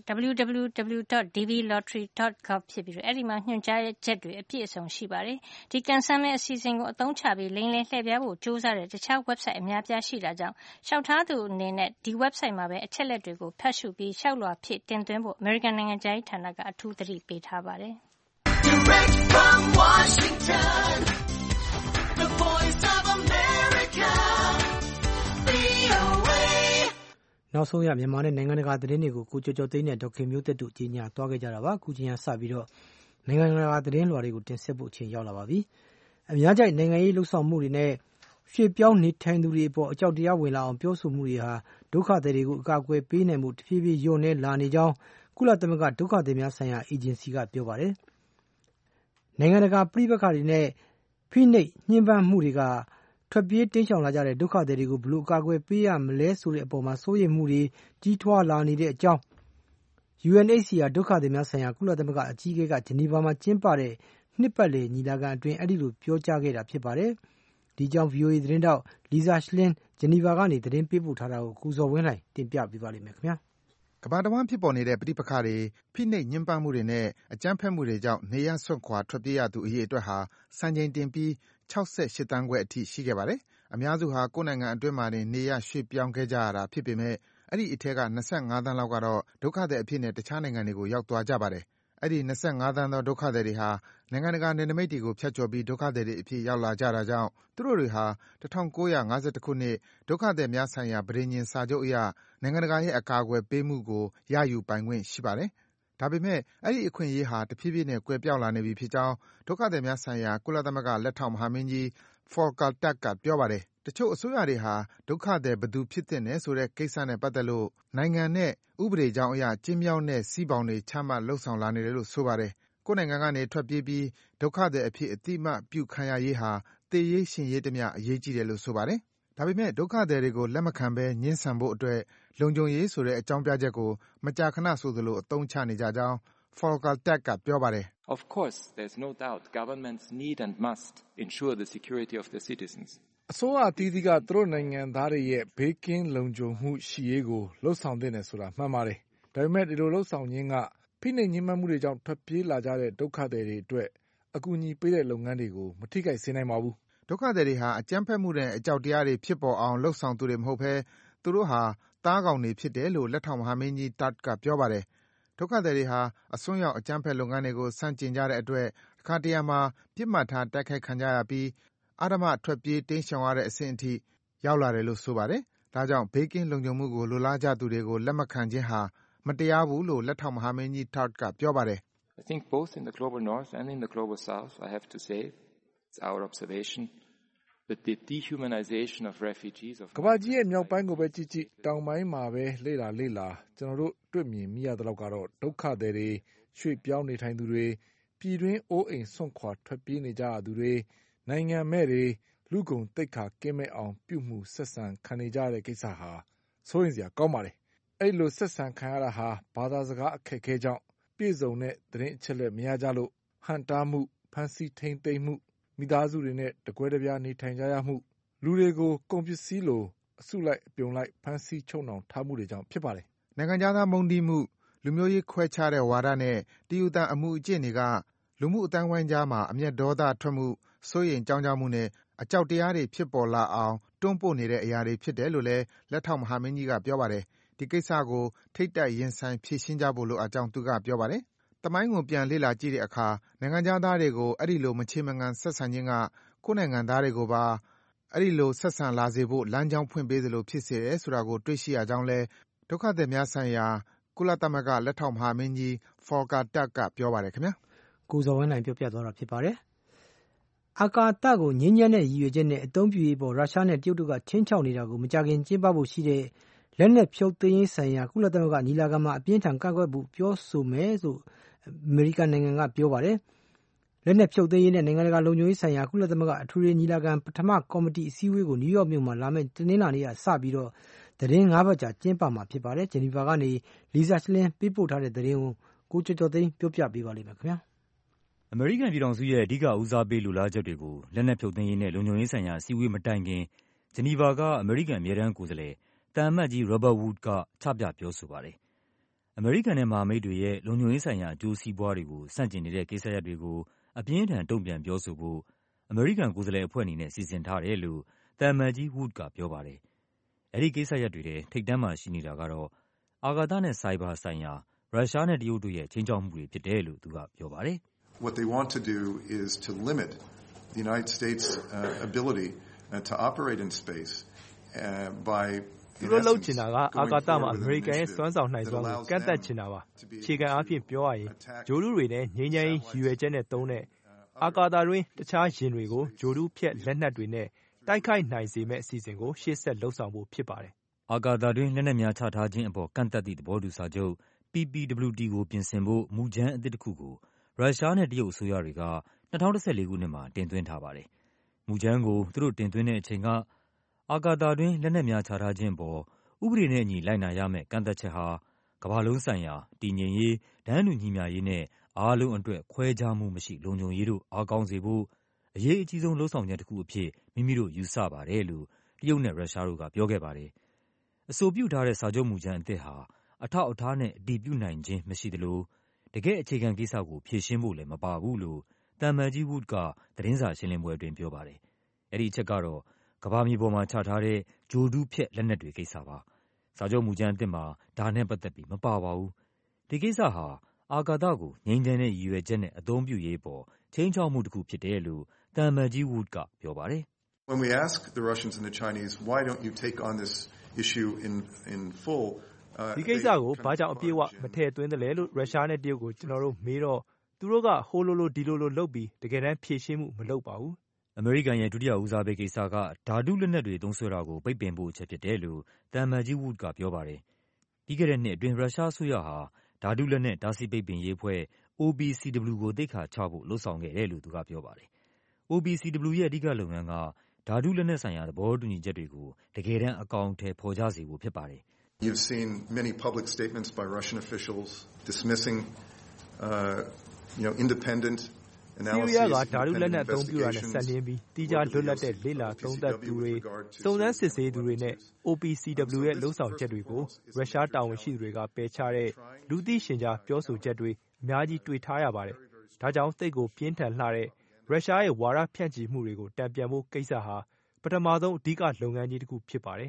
www.dvlottery.gov ဖြစ်ပြီးအဲဒီမှာညွှန်ကြားချက်တွေအပြည့်အစုံရှိပါတယ်။ဒီကံစမ်းမဲအစီအစဉ်ကိုအသုံးချပြီးလိမ်လည်လှည့်ဖျားဖို့ကြိုးစားတဲ့တခြား website အများအပြားရှိတာကြောင့်လျှောက်ထားသူအနေနဲ့ဒီ website မှာပဲအချက်လက်တွေကိုဖတ်ရှုပြီးလျှောက်လွှာဖြည့်တင်သွင်းဖို့အမေရိကန်နိုင်ငံခြားရေးဌာနကအထူးသတိပေးထားပါတယ်။ Direct from Washington, the voice of America, VOA. နောက်ဆုံးရမြန်မာနဲ့နိုင်ငံတကာသတင်းတွေကိုကိုကျော်ကျော်သိန်းနဲ့ဒေါက်ခင်မျိုးသက်တို့ကြီးညာသွားခဲ့ကြတာပါ။ခုချိန်ကစပြီးတော့နိုင်ငံတကာသတင်းလွှာတွေကိုတင်ဆက်ဖို့အချိန်ရောက်လာပါပြီ။အများကြိုက်နိုင်ငံရေးလှုပ်ဆောင်မှုတွေနဲ့ရွှေ့ပြောင်းနေထိုင်သူတွေအပေါ်အကြောက်တရားဝင်လာအောင်ပြောဆိုမှုတွေဟာဒုက္ခသည်တွေကိုအကာအကွယ်ပေးနိုင်မှုတဖြည်းဖြည်းလျော့နည်းလာနေကြောင်းကုလသမဂ္ဂဒုက္ခသည်များဆိုင်ရာအေဂျင်စီကပြောပါတယ်။နိုင်ငံတကာပြည်ပခါတွေနဲ့ဖိနှိပ်ညှဉ်းပန်းမှုတွေကထွက်ပြေးတိမ်းရှောင်လာကြတဲ့ဒုက္ခသည်တွေကိုဘလို့အကာအကွယ်ပေးရမလဲဆိုတဲ့အပေါ်မှာစိုးရိမ်မှုတွေကြီးထွားလာနေတဲ့အကြောင်း UNHCR ဒုက္ခသည်များဆိုင်ရာကုလသမဂ္ဂအကြီးအကဲကဂျနီဗာမှာကျင်းပတဲ့နှစ်ပတ်လည်ညီလာခံအတွင်းအဲဒီလိုပြောကြားခဲ့တာဖြစ်ပါတယ်။ဒီကြောင့် VOA သတင်းတောက် Lisa Schlein ဂျနီဗာကနေသတင်းပေးပို့ထားတာကိုကိုဇော်ဝင်းလှိုင်တင်ပြပေးပါလိမ့်မယ်ခင်ဗျာ။ကမ္ဘာတဝန်းဖြစ်ပေါ်နေတဲ့ပဋိပက္ခတွေ၊ဖိနှိပ်ညှဉ်းပန်းမှုတွေနဲ့အကြမ်းဖက်မှုတွေကြောင့်နေရပ်စွန့်ခွာထွက်ပြေးရသူအရေအတွက်ဟာစံချိန်တင်ပြီး68သန်းခွဲအထိရှိခဲ့ပါတယ်။အများစုဟာကိုယ့်နိုင်ငံအတွင်းမှာတင်နေရပ်ရွှေ့ပြောင်းခဲ့ကြရတာဖြစ်ပေမဲ့အဲဒီအထဲက25သန်းလောက်ကတော့ဒုက္ခသည်အဖြစ်နဲ့တခြားနိုင်ငံတွေကိုရောက်သွားကြပါတယ်။အဲဒီ25သန်းသောဒုက္ခသည်တွေဟာနိုင်ငံတကာနယ်နိမိတ်တွေကိုဖြတ်ကျော်ပြီးဒုက္ခသည်တွေအဖြစ်ရောက်လာကြတာကြောင့်သူတို့တွေဟာ1951ခုနှစ်ဒုက္ခသည်များဆိုင်ရာပဋိညာဉ်စာချုပ်အရနိုင်ငံတကာရဲ့အကာအကွယ်ပေးမှုကိုရယူပိုင်ခွင့်ရှိပါတယ်။ဒါပေမဲ့အဲဒီအခွင့်အရေးဟာတဖြည်းဖြည်းနဲ့ကွယ်ပျောက်လာနေပြီဖြစ်ကြောင်းဒုက္ခသည်များဆိုင်ရာကုလသမဂ္ဂလက်ထောက်မဟာမင်းကြီး Volker Turk ကပြောပါတယ်။တချို့အစိုးရတွေဟာဒုက္ခသည်ဘယ်သူဖြစ်သင့်တယ်ဆိုတဲ့ကိစ္စနဲ့ပတ်သက်လို့နိုင်ငံနဲ့ဥပဒေကြောင်းအရကျဉ်းမြောင်းတဲ့စည်းဘောင်တွေချမှတ်လုပ်ဆောင်လာနေတယ်လို့ဆိုပါတယ်။ကိုယ့်နိုင်ငံကနေထွက်ပြေးပြီးဒုက္ခသည်အဖြစ်အသိအမှတ်ပြုခံရရေးဟာသေရေးရှင်ရေးတမျှအရေးကြီးတယ်လို့ဆိုပါတယ်။ဒါပေမဲ့ဒုက္ခသည်တွေကိုလက်မခံဘဲငြင်းဆန်ဖို့အတွက်လုံခြုံရေးဆိုတဲ့အကြောင်းပြချက်ကိုမကြာခဏဆိုသလိုအသုံးချနေကြကြောင်း Volker Turk ကပြောပါတယ်။ Of course, there's no doubt governments need and must ensure the security of their citizens. အစိုးရအသီးသီးကသူတို့နိုင်ငံသားတွေရဲ့ဘေးကင်းလုံခြုံမှုရှိရေးကိုလှုံ့ဆော်သင့်တယ်ဆိုတာမှန်ပါတယ်။ဒါပေမဲ့ဒီလိုလှုံ့ဆော်ခြင်းကဖိနှိပ်ညှဉ်းပန်းမှုတွေကြောင့်ထွက်ပြေးလာကြတဲ့ဒုက္ခသည်တွေအတွက်အကူအညီပေးတဲ့လုပ်ငန်းတွေကိုမထိခိုက်စေနိုင်ပါဘူး။ဒုက္ခသည်တွေဟာအကြမ်းဖက်မှုနဲ့အကြောက်တရားတွေဖြစ်ပေါ်အောင်လှုံ့ဆော်သူတွေမဟုတ်ဘဲသူတို့ဟာသားကောင်တွေဖြစ်တယ်လို့လက်ထောက်မဟာမင်းကြီး Turk ကပြောပါတယ်။ဒုက္ခသည်တွေဟာအစွန်းရောက်အကြမ်းဖက်လုပ်ငန်းတွေကိုဆန့်ကျင်ကြတဲ့အတွက်တခါတရံမှာပစ်မှတ်ထားတိုက်ခိုက်ခံကြရပြီးအဓမ္မထွက်ပြေးတိမ်းရှောင်ရတဲ့အဆင့်အထိရောက်လာတယ်လို့ဆိုပါတယ်။ဒါကြောင့်ဘေးကင်းလုံခြုံမှုကိုလိုလားကြသူတွေကိုလက်မခံခြင်းဟာမတရားဘူးလို့လက်ထောက်မဟာမင်းကြီး Turk ကပြောပါတယ်။ I think both in the global north and in the global south, I have to say, it's our observation that the dehumanization of refugees of ကမ္ဘာကြီးရဲ့မြောက်ပိုင်းကိုပဲကြည့်ကြည့်တောင်ပိုင်းမှာပဲလေ့လာကျွန်တော်တို့တွေ့မြင်မိရတဲ့လောက်ကတော့ဒုက္ခသည်တွေရွှေ့ပြောင်းနေထိုင်သူတွေပြည်တွင်းအိုးအိမ်ဆွန့်ခွာထွက်ပြေးနေကြရသူတွေနိုင်ငံမဲ့တွေလူကုန်တိတ်ခါကင်းမဲ့အောင်ပြုမှုဆက်ဆံခံနေကြတဲ့ကိစ္စဟာစိုးရင်စရာကောင်းပါတယ်။အဲ့လိုဆက်ဆံခံရတာဟာဘာသာစကားအခက်အခဲကြောင့်ပြည့်စုံတဲ့သတင်းအချက်လက်မရကြလို့ဟန်တားမှုဖန်ဆီးထိန်သိမ်းမှုမိသားစုတွေနဲ့တကွဲတပြားနေထိုင်ကြရမှုလူတွေကိုကုန်ပစ္စည်းလိုအစုလိုက်အပြုံလိုက်ဖမ်းဆီးချုပ်နှောင်ထားမှုတွေကြောင့်ဖြစ်ပါတယ်။နိုင်ငံခြားသားမုန်းတီးမှုလူမျိုးရေးခွဲခြားတဲ့ဝါဒနဲ့တည်ယူတံအမှုအကျင့်တွေကလူမှုအတိုင်းဝိုင်းကြားမှာအမျက်ဒေါသထွက်မှုစိုးရိမ်ကြောင်းကြမှုနဲ့အကြောက်တရားတွေဖြစ်ပေါ်လာအောင်တွန်းပို့နေတဲ့အရာတွေဖြစ်တယ်လို့လည်းလက်ထောက်မဟာမင်းကြီးကပြောပါတယ်။ဒီကိစ္စကိုထိတ်တိုက်ရင်ဆိုင်ဖြေရှင်းကြဖို့လိုအပ်ကြောင်းသူကပြောပါတယ်။သမိုင်းကိုပြန်လေ့လာကြည့်တဲ့အခါနိုင်ငံခြားသားတွေကိုအဲ့ဒီလိုမချေမငံဆက်ဆံခြင်းကကိုယ်နိုင်ငံသားတွေကိုပါအဲ့ဒီလိုဆက်ဆံလာစေဖို့လမ်းကြောင်းဖွင့်ပေးသလိုဖြစ်စေတယ်ဆိုတာကိုတွေ့ရှိရကြောင်းလဲဒုက္ခသည်များဆိုင်ရာကုလသမဂ္ဂလက်ထောက်မဟာမင်းကြီး Volker Turk ကပြောပါတယ်ခင်ဗျာ။ကိုဇော်ဝင်းနိုင်ပြောပြသွားတာဖြစ်ပါတယ်။အာကာသကိုငြင်းညမ်းတဲ့ရည်ရွယ်ချက်နဲ့အသုံးပြုရေးပေါ်ရုရှားနဲ့တရုတ်တို့ကချင်းချောက်နေတာကိုမကြခင်ကျင်းပဖို့ရှိတဲ့လက်နက်ဖြုတ်သိမ်းရေးဆိုင်ရာကုလသမဂ္ဂညီလာခံမှာအပြင်းထန်ကန့်ကွက်ဖို့ပြောဆိုမယ်လို့အမေရိကန်နိုင်ငံကပြောပါတယ်။လက်နက်ဖြုတ်သိမ်းရေးနဲ့နိုင်ငံတကာလုံခြုံရေးဆိုင်ရာကုလသမဂ္ဂအထူးညီလာခံပထမကော်မတီအစည်းအဝေးကိုနယူးယောက်မြို့မှာလာမယ့်တနင်္လာနေ့ကစပြီးတော့သတင်း၅ပတ်ကြာကျင်းပမှာဖြစ်ပါတယ်။ဂျနီဗာကနေလီဇာရှလင်းပေးပို့ထားတဲ့သတင်းကိုကျော်ကျော်သိန်းပြောပြပေးပါလိမ့်မယ်ခင်ဗျာ။အမေရိကန်ပြည်ထောင်စုရဲ့အဓိကဦးစားပေးလိုလားချက်တွေကိုလက်နက်ဖြုတ်သိမ်းရေးနဲ့လုံခြုံရေးဆိုင်ရာအစည်းအဝေးမတိုင်ခင်ဂျနီဗာကအမေရိကန်အမြဲတမ်းကိုယ်စားလှယ်တန်အမတ်ကြီး Robert Wood ကချပြပြောဆိုပါတယ်။အမေရိကန်နဲ့မဟာမိတ်တွေရဲ့လုံခြုံရေးဆိုင်ရာအကျိုးစီးပွားတွေကိုဆန့်ကျင်နေတဲ့ကိစ္စရပ်တွေကိုအပြင်းထန်တုံ့ပြန်ပြောဆိုဖို့အမေရိကန်ကိုယ်စားလှယ်အဖွဲ့အနေနဲ့စီစဉ်ထားတယ်လို့တန်အမတ်ကြီး Wood ကပြောပါတယ်။အဲဒီကိစ္စရပ်တွေထဲထိပ်တန်းမှာရှိနေတာကတော့အာကာသနဲ့ဆိုက်ဘာဆိုင်ရာရုရှားနဲ့တရုတ်တို့ရဲ့ခြိမ်းခြောက်မှုတွေဖြစ်တယ်လို့သူကပြောပါတယ်။ What they want to do is to limit the United States ability to operate in space by သူတို့လုပ်ချင်တာကအာကာသမှာအမေရိကန်ရဲ့စွမ်းဆောင်နိုင်စွမ်းကိုကန့်သတ်ချင်တာပါ။အခြေခံအားဖြင့်ပြောရရင်ဂျိုဒူးတွေနဲ့ငြိမ်းချမ်းရေးရည်ရွယ်ချက်နဲ့သုံးတဲ့အာကာသတွင်းတခြားယာဉ်တွေကိုဂျိုဒူးဖြတ်လက်နက်တွေနဲ့တိုက်ခိုက်နိုင်စေမယ့်အစီအစဉ်ကိုရှေ့ဆက်လုပ်ဆောင်ဖို့ဖြစ်ပါတယ်။အာကာသတွင်းလက်နက်များချထားခြင်းအပေါ်ကန့်သတ်သည့်သဘောတူစာချုပ် PPWT ကိုပြင်ဆင်ဖို့မူကြမ်းအသစ်တစ်ခုကိုရုရှားနဲ့တရုတ်အစိုးရတွေက2014ခုနှစ်မှာတင်သွင်းထားပါတယ်။မူကြမ်းကိုသူတို့တင်သွင်းတဲ့အချိန်ကအာကာသတွင်းလက်နက်များချထားခြင်းပေါ်ဥပဒေနဲ့အညီလိုက်နာရမယ့်ကန့်သတ်ချက်ဟာကမ္ဘာလုံးဆိုင်ရာတည်ငြိမ်ရေး၊တန်းတူညီမျှရေးနဲ့အားလုံးအတွက်ခွဲခြားမှုမရှိလုံခြုံရေးတို့အားကောင်းစေဖို့အရေးအကြီးဆုံးလုပ်ဆောင်ချက်တစ်ခုအဖြစ်မိမိတို့ယူဆပါတယ်လို့တရုတ်နဲ့ရုရှားတို့ကပြောခဲ့ပါတယ်။အဆိုပြုထားတဲ့စာချုပ်မူကြမ်းအသစ်ဟာအထောက်အထားနဲ့အတည်ပြုနိုင်ခြင်းမရှိသလိုတကယ့်အခြေခံကိစ္စကိုဖြေရှင်းဖို့လည်းမပါဘူးလို့တန်မတ်ကြီး Wood ကသတင်းစာရှင်းလင်းပွဲအတွင်းပြောပါတယ်။အဲဒီအချက်ကတော့ကမ္ဘာမြေပေါ်မှာချထားတဲ့ဂျိုဒူးဖြတ်လက်နက်တွေကိစ္စပါ။စာချုပ်မူကြမ်းအသစ်မှာဒါနဲ့ပတ်သက်ပြီးမပါပါဘူး။ဒီကိစ္စဟာအာကာသကိုငြိမ်းချမ်းတဲ့ရည်ရွယ်ချက်နဲ့အသုံးပြုရေးပေါ်ခြိမ်းခြောက်မှုတစ်ခုဖြစ်တယ်လို့တန်မတ်ကြီး Wood ကပြောပါတယ်။ When we ask the Russians and the Chinese why don't you take on this issue in full ဒီကိစ္စကိုဘာကြောင့်အပြည့်အဝမထည့်သွင်းတယ်လဲလို့ရုရှားနဲ့တရုတ်ကိုကျွန်တော်တို့မေးတော့သူတို့ကဟိုလိုဒီလိုလုပ်ပြီးတကယ်တမ်းဖြေရှင်းမှုမလုပ်ပါဘူး။အမေရိကန်ရဲ့ဒုတိယဦးစားပေးကိစ္စကဓာတုလက်နက်တွေသုံးစွဲတာကိုပိတ်ပင်ဖို့အချက်ဖြစ်တယ်လို့တန်မတ်ကြီး Wood ကပြောပါတယ်။ပြီးခဲ့တဲ့နှစ်အတွင်းရုရှားအစိုးရဟာဓာတုလက်နက်တားဆီးပိတ်ပင်ရေးအဖွဲ့ OPCW ကိုသိက္ခာချဖို့လုပ်ဆောင်ခဲ့တယ်လို့သူကပြောပါတယ်။ OPCW ရဲ့အဓိကလုပ်ငန်းကဓာတုလက်နက်ဆိုင်ရာသဘောတူညီချက်တွေကိုတကယ်တမ်းအကောင်အထည်ဖော်ကြစေဖို့ဖြစ်ပါတယ်။ You've seen many public statements by Russian officials dismissing independent analysis ကဓာတုလက်နက်အသုံးပြုတာနဲ့ဆက်လျင်းပြီးတိကျလွတ်လပ်တဲ့လေ့လာသုံးသပ်သူတွေစုံစမ်းစစ်ဆေးသူတွေနဲ့ OPCW ရဲ့လှုပ်ဆောင်ချက်တွေကိုရုရှားတာဝန်ရှိသူတွေကပယ်ချတဲ့လူသိရှင်ကြားပြောဆိုချက်တွေအများကြီးတွေ့ထားရပါတယ်။ဒါကြောင့်သိပ်ကိုပြင်းထန်လှတဲ့ရုရှားရဲ့ဝါဒဖြန့်ချီမှုတွေကိုတံပြန်ဖို့ကိစ္စဟာပထမဆုံးအဓိကလုပ်ငန်းကြီးတစ်ခုဖြစ်ပါတယ်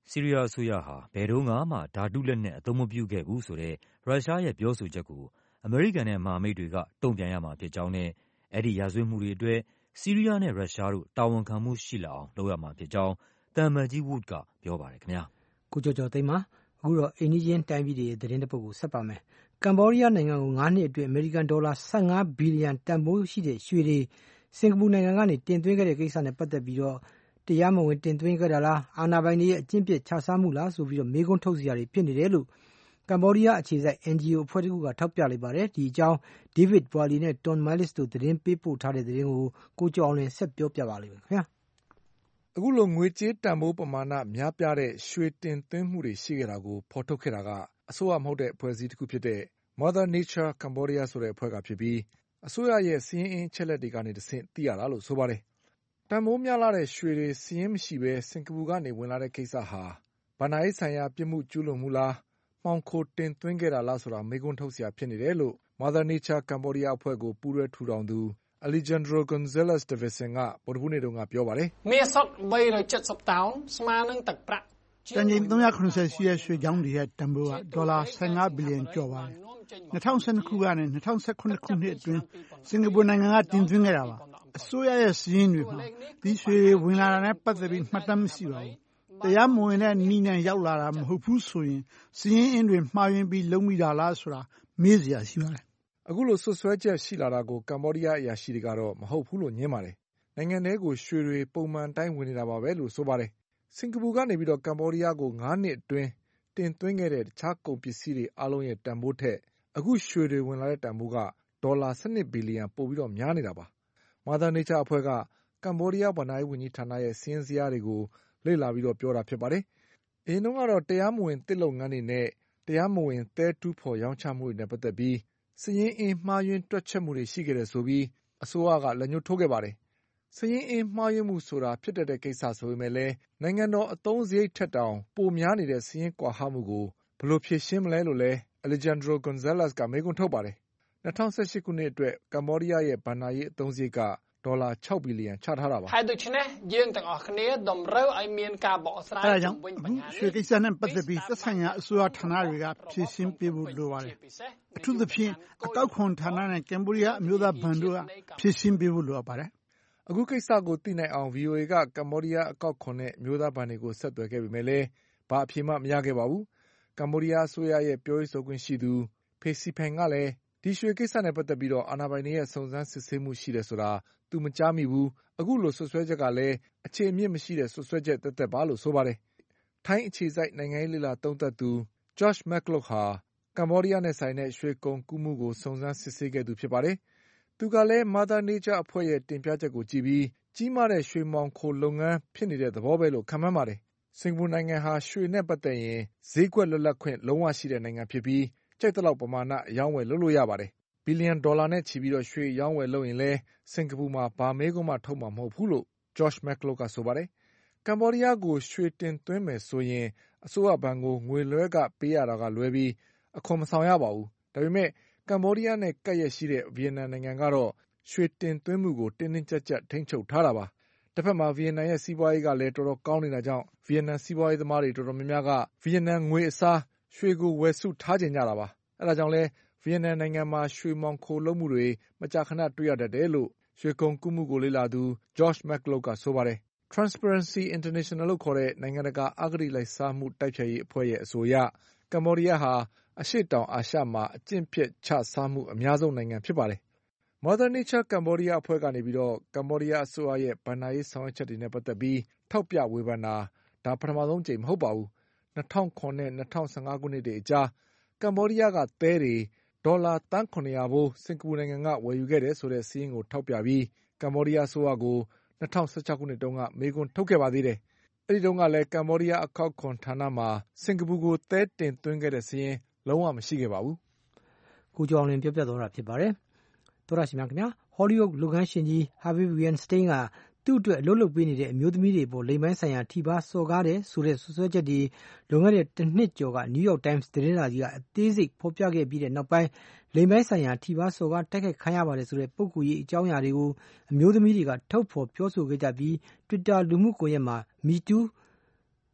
ဆီးရီးယားအစိုးရဟာဘယ်တုန်းကမှဓာတုလက်နက်အသုံးမပြုခဲ့ဘူးဆိုတဲ့ရုရှားရဲ့ပြောဆိုချက်ကိုအမေရိကန်နဲ့မဟာမိတ်တွေကတုံ့ပြန်ရမှာဖြစ်ကြောင်းနဲ့အဲဒီရာဇဝတ်မှုတွေအတွက်ဆီးရီးယားနဲ့ရုရှားတို့တာဝန်ခံမှုရှိလာအောင်လုပ်ရမှာဖြစ်ကြောင်းသံအမတ်ကြီး Wood ကပြောပါတယ်ခင်ဗျာကိုကျော်ကျော်သိန်းပါအခုတော့အိန္ဒိယတိုင်းပြည်တွေရဲ့သတင်းတစ်ပုဒ်ကိုဆက်ပါမယ်ကမ္ဘောဒီးယားနိုင်ငံကို9နှစ်အတွင်းအမေရိကန်ဒေါ်လာ15ဘီလီယံတန်ဖိုးရှိတဲ့ရွှေတွေစင်ကာပူနိုင်ငံကနေတင်သွင်းခဲ့တဲ့ကိစ္စနဲ့ပတ်သက်ပြီးတော့တရားမဝင်တင်သွင်းခဲ့တာလားအာဏာပိုင်တွေရဲ့အကျင့်ပြစ်ခြစားမှုလားဆိုပြီးတော့မေးခွန်းထုတ်စရာတွေဖြစ်နေတယ်လို့ကမ္ဘောဒီးယားအခြေစိုက် NGO အဖွဲ့တစ်ခုကထောက်ပြလိုက်ပါတယ်ဒီအကြောင်း David Boyle နဲ့ Tom Millis တို့သတင်းပေးပို့ထားတဲ့သတင်းကိုကျော်အောင်လင်းဆက်ပြောပြပါလိမ့်မယ်ခင်ဗျာအခုလိုငွေကြေးတန်ဖိုးပမာဏများပြားတဲ့ရွှေတင်သွင်းမှုတွေရှိခဲ့တာကိုဖော်ထုတ်ခဲ့တာကအစိုးရမဟုတ်တဲ့အဖွဲ့အစည်းတစ်ခုဖြစ်တဲ့ Mother Nature Cambodia ဆိုတဲ့အဖွဲ့ကဖြစ်ပြီးအစိုးရရဲ့စီးရင်အင်းချက်လက်တွေကနေတဆင့်သိရတာလို့ဆိုပါတယ်တန်ဖိုးများလာတဲ့ရွှေတွေစီးရင်မရှိဘဲစင်ကာပူကနေဝင်လာတဲ့ကိစ္စဟာဗဏ္ဍာရေးဆိုင်ရာပြစ်မှုကျူးလွန်မှုလားမှောင်ခိုတင်သွင်းခဲ့တာလားဆိုတာမေးခွန်းထုတ်စရာဖြစ်နေတယ်လို့ Mother Nature Cambodia အဖွဲ့ကိုပူးတွဲထူထောင်သူAlejandro Gonzalez Davidson ကဗုဒ္ဓဟူးနေ့တုန်းကပြောပါတယ်មាសសុទ្ធ370តោនស្មើនឹងទឹកប្រាក់တန်ချိန်380ရှိတဲ့ရွှေချောင်းတွေရဲ့တန်ဖိုးကဒေါ်လာ15ဘီလီယံကျော်ပါတယ်2012ခုကနေ2018ခုနှစ်အတွင်းစင်ကာပူနိုင်ငံကတင်သွင်းခဲ့တာပါအစိုးရရဲ့စီးရင်တွေမှာဒီရွှေဝင်လာတာနဲ့ပတ်သက်ပြီးမှတ်တမ်းမရှိပါဘူးတရားမဝင်တဲ့နီးနဲ့ရောက်လာတာမဟုတ်ဘူးဆိုရင်စီးရင်အင်းတွေမှားယွင်းပြီးလုံးမိတာလားဆိုတာမေးစရာရှိပါတယ်အခုလိုဆွဆွဲချက်ရှိလာတာကိုကမ္ဘောဒီးယားအရာရှိတွေကတော့မဟုတ်ဘူးလို့ညင်းပါတယ်နိုင်ငံထဲကိုရွှေတွေပုံမှန်တိုင်းဝင်နေတာပါပဲလို့ဆိုပါတယ်စင်ကာပူကနေပြီးတော့ကမ္ဘောဒီးယားကို9နှစ်အတွင်းတင်သွင်းခဲ့တဲ့တခြားကုန်ပစ္စည်းတွေအလုံးရဲ့တန်ဖိုးထက်အခုရွှေတွေဝင်လာတဲ့တန်ဖိုးကဒေါ်လာ12ဘီလီယံပိုပြီးတော့များနေတာပါ Mother Nature အဖွဲ့ကကမ္ဘောဒီးယားဗဏ္ဍာရေးဝန်ကြီးဌာနရဲ့စီးရင်စရာတွေကိုလေ့လာပြီးတော့ပြောတာဖြစ်ပါတယ်အရင်တော့ကတော့တရားမဝင်တစ်လုပ်ငန်းတွေနဲ့တရားမဝင်သဲတူးဖော်ရောင်းချမှုတွေနဲ့ပတ်သက်ပြီးစည်ရင်အင်းမှားယွင်းတွက်ချက်မှုတွေရှိခဲ့တယ်ဆိုပြီးအစိုးရကလက်ညှိုးထိုးခဲ့ပါတယ်စည်ရင်အင်းမှားယွင်းမှုဆိုတာဖြစ်တဲ့ကိစ္စဆိုပေမဲ့လည်းနိုင်ငံတော်အသုံးစရိတ်ထက်တောင်ပိုများနေတဲ့စည်ရင်ကွာဟမှုကိုဘယ်လိုဖြေရှင်းမလဲလို့လဲ Alejandro Gonzalez ကမေးခွန်းထုတ်ပါတယ်2018ခုနှစ်အတွက်ကမ္ဘောဒီးယားရဲ့ဘဏ္ဍာရေးအသုံးစရိတ်ကဒေါ်လာ6ဘီလီယံချထားတာပါហើយដូច្នេះយើងទាំងអស់គ្នាតម្រូវឲ្យមានការបកស្រាយជំវិញបញ្ហាရွှေကိစ္စနဲ့ပတ်သက်ပြီးသက်ဆိုင်ရာအစိုးရဌာနတွေကဖြေရှင်းပေးဖို့လိုပါတယ်အထူးသဖြင့်အကောက်ခွန်ဌာနနဲ့ကမ္ဘောဒီးယားအမျိုးသားဘဏ်တို့ကဖြေရှင်းပေးဖို့လိုပါတယ်အခုကိစ္စကိုသိနိုင်အောင် VOA ကကမ္ဘောဒီးယားအကောက်ခွန်နဲ့မျိုးသားဘဏ်တွေကိုဆက်သွယ်ခဲ့ပေမဲ့လည်းဘာအဖြေမှမရခဲ့ပါဘူးကမ္ဘောဒီးယားအစိုးရရဲ့ပြောရေးဆိုခွင့်ရှိသူဖေစီဖန်ကလည်းဒီရွှေကိစ္စနဲ့ပတ်သက်ပြီးတော့အာဏာပိုင်တွေရဲ့စုံစမ်းစစ်ဆေးမှုရှိတယ်ဆိုတာသူမကြားမိဘူးအခုလိုဆွဆွဲချက်ကလည်းအခြေအမြစ်မရှိတဲ့ဆွဆွဲချက်သက်ပါလို့ဆိုပါတယ်ထိုင်းအခြေစိုက်နိုင်ငံရေးလေ့လာသုံးသပ်သူ Josh McClough ဟာကမ္ဘောဒီးယားနဲ့ဆိုင်တဲ့ရွှေကုန်ကူးမှုကိုစုံစမ်းစစ်ဆေးခဲ့သူဖြစ်ပါတယ်သူကလည်း Mother Nature အဖွဲ့ရဲ့တင်ပြချက်ကိုကြည့်ပြီးကြီးမားတဲ့ရွှေမှောင်ခိုလုပ်ငန်းဖြစ်နေတဲ့သဘောပဲလို့ခန့်မှန်းပါတယ်စင်ကာပူနိုင်ငံဟာရွှေနဲ့ပတ်သက်ရင်ဈေးကွက်လွတ်လပ်ခွင့်လုံးဝရှိတဲ့နိုင်ငံဖြစ်ပြီးကြိုက်တဲ့လောက်ပမာဏအယောင်းဝယ်လုပ်လို့ရပါတယ်ဘီလီယံဒေါ်လာနဲ့ချီပြီးတော့ရွှေရောင်းဝယ်လုပ်ရင်လည်းစင်ကာပူမှာဘာမေးခွန်းမှထုတ်မှာမဟုတ်ဘူးလို့ Josh McClough ကဆိုပါတယ်ကမ္ဘောဒီးယားကိုရွှေတင်သွင်းမယ်ဆိုရင်အစိုးရဘဏ်ကိုငွေလွှဲကပေးရတာကလွဲပြီးအခွန်မဆောင်ရပါဘူးဒါပေမဲ့ကမ္ဘောဒီးယားနဲ့ကပ်ရက်ရှိတဲ့ဗီယက်နမ်နိုင်ငံကတော့ရွှေတင်သွင်းမှုကိုတင်းတင်းကျပ်ကျပ်ထိန်းချုပ်ထားတာပါတစ်ဖက်မှာဗီယက်နမ်ရဲ့စီးပွားရေးကလည်းတော်တော်ကောင်းနေတာကြောင့်ဗီယက်နမ်စီးပွားရေးသမားတွေတော်တော်များများကဗီယက်နမ်ငွေအစားရွှေကိုဝယ်စုထားကြတာပါအဲဒါကြောင့်လဲဗီယက်နမ်နိုင်ငံမှာရွှေမှောင်ခိုလုပ်မှုတွေမကြာခဏတွေ့ရတတ်တယ်လို့ရွှေကုန်ကူးမှုကိုလေ့လာသူ Josh McClough ကဆိုပါတယ် Transparency International လို့ခေါ်တဲ့နိုင်ငံတကာအဂတိလိုက်စားမှုတိုက်ဖျက်ရေးအဖွဲ့ရဲ့အဆိုအရကမ္ဘောဒီးယားဟာအရှေ့တောင်အာရှမှာအကျင့်ပြစ်ချစားမှုအများဆုံးနိုင်ငံဖြစ်ပါတယ် Mother Nature Cambodia အဖွဲ့ကနေပြီးတော့ကမ္ဘောဒီးယားအစိုးရရဲ့ဘဏ္ဍာရေးဆောင်ရွက်ချက်တွေနဲ့ပတ်သက်ပြီးထောက်ပြဝေဖန်တာဒါပထမဆုံးကြိမ်မဟုတ်ပါဘူး2009နဲ့2015ခုနှစ်တွေအကြားကမ္ဘောဒီးယားကသဲတွေဒေါ်လာသန်း900ဘိုးစင်ကာပူနိုင်ငံကဝယ်ယူခဲ့တယ်ဆိုတဲ့စာရင်းကိုထောက်ပြပြီးကမ္ဘောဒီးယားအစိုးရကို2016ခုနှစ်တုန်းကမေးခွန်းထုတ်ခဲ့ပါသေးတယ်။အဲဒီတုန်းကလည်းကမ္ဘောဒီးယားအကောက်ခွန်ဌာနမှာစင်ကာပူကိုသဲတင်သွင်းခဲ့တဲ့စာရင်းလုံးဝမရှိခဲ့ပါဘူး။ကိုကျော်အောင်လင်းပြောပြသွားတာဖြစ်ပါတယ်။သောရရှိမြခင်ဗျာဟောလိဝုဒ်လုပ်ငန်းရှင်ကြီး Harvey Weinstein ကသူ့အတွက်အလုပ်လုပ်ပေးနေတဲ့အမျိုးသမီးတွေပေါ်လိမ်ပိုင်းဆိုင်ရာထိပါစော်ကားတယ်ဆိုတဲ့ဆွဆွဲချက်တွေလွန်ခဲ့တဲ့တစ်နှစ်ကျော်က New York Times သတင်းစာကြီးကအသေးစိတ်ဖော်ပြခဲ့ပြီးတဲ့နောက်ပိုင်းလိမ်ပိုင်းဆိုင်ရာထိပါစော်ကားတိုက်ခိုက်ခံရပါတယ်ဆိုတဲ့ပုဂ္ဂိုလ်ရေးအကြောင်းအရာတွေကိုအမျိုးသမီးတွေကထုတ်ဖော်ပြောဆိုခဲ့ကြပြီး Twitter လူမှုကွန်ရက်မှာ Me Too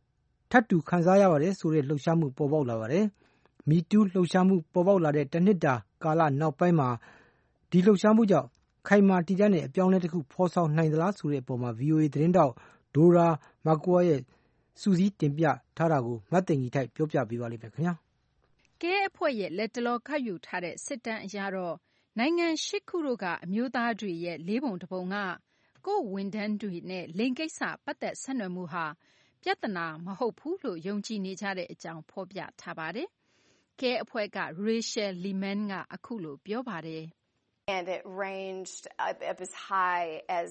ထပ်တူခံစားရပါတယ်ဆိုတဲ့လှုပ်ရှားမှုပေါ်ပေါက်လာပါတယ်။ Me Too လှုပ်ရှားမှုပေါ်ပေါက်လာတဲ့တစ်နှစ်တာကာလနောက်ပိုင်းမှာဒီလှုပ်ရှားမှုကြောင့်ခိုင်မာတည်တံ့တဲ့အပြောင်းအလဲတစ်ခုဖော်ဆောင်နိုင်သလားဆိုတဲ့အပေါ်မှာ VOA သတင်းတောက်ဒိုရာမာကွာရဲ့စူးစီးတင်ပြထားတာကိုမတ်တင်ကြီးထိုက်ပြောပြပေးပါလိမ့်မယ်ခင်ဗျာ။ကဲအဖွဲ့ရဲ့လက်တလောခတ်ယူထားတဲ့စစ်တမ်းအရတော့နိုင်ငံ၈ခုတို့ကအမျိုးသားတွေရဲ့၄ပုံတစ်ပုံကကိုယ်ဝန်ထမ်းတွေနဲ့လိင်ကိစ္စပတ်သက်ဆက်နွယ်မှုဟာပြဿနာမဟုတ်ဘူးလို့ယုံကြည်နေကြတဲ့အကြောင်းဖော်ပြထားပါတယ်။ကဲအဖွဲ့က Rachel Lehman ကအခုလိုပြောပါတယ် And it ranged up as high as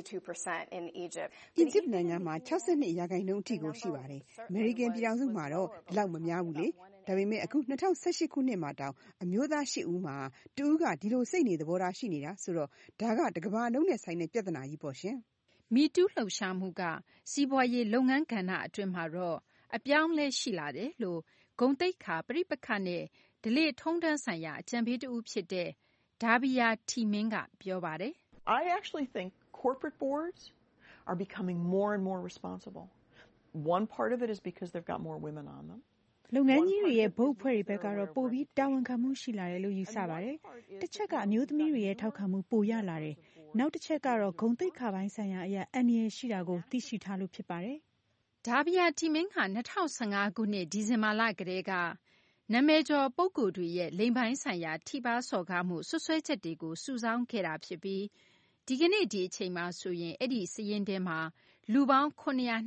62% in Egypt. Egypt နိုင်ငံမှာ62%အထိကိုရှိပါတယ်။ American ပြည်ထောင်စုမှာတော့ဒီလောက်မများဘူးလေ။ဒါပေမဲ့အခု2018ခုနှစ်မှာတောင်အမျိုးသား8ဦးမှာ2ဦးကဒီလိုစိတ်နေသဘောထားရှိနေတာဆိုတော့ဒါကတကဘာလုံးနဲ့ဆိုင်တဲ့ပြဿနာကြီးပေါ့ရှင်။ Me Too လှုပ်ရှားမှုကစီးပွားရေးလုပ်ငန်းကဏ္ဍအတွင်းမှာတော့အပြောင်းလဲရှိလာတယ်လို့ဂုဏ်သိက္ခာပြိပခတ်နဲ့ဒလေထုံးတန်းဆိုင်ရာအကြံပေးတဦးဖြစ်တဲ့Dabia Timin ကပြောပါတယ် I actually think corporate boards are becoming more and more responsible. One part of it is because they've got more women on them. လုပ်ငန်းကြီးတွေရဲ့ဘုတ်ဖွဲ့တွေဘက်ကတော့ပိုပြီးတာဝန်ခံမှုရှိလာတယ်လို့ယူဆပါတယ်။တစ်ချက်ကအမျိုးသမီးတွေရဲ့ထောက်ခံမှုပိုရလာတယ်။နောက်တစ်ချက်ကတော့ဂုဏ်သိက္ခာပိုင်းဆိုင်ရာအရာအန္တရာယ်ရှိတာကိုသိရှိထားလို့ဖြစ်ပါတယ်။ Dabia Timin က2015ခုနှစ်ဒီဇင်ဘာလကတည်းကနာမည်ကျော်ပုဂ္ဂိုလ်တွေရဲ့လိင်ပိုင်းဆိုင်ရာထိပါးစော်ကားမှုဆွဆွဲချက်တွေကိုစုဆောင်းခဲ့တာဖြစ်ပြီးဒီကနေ့ဒီအချိန်မှာဆိုရင်အဲ့ဒီစာရင်းထဲမှာလူပေါင်း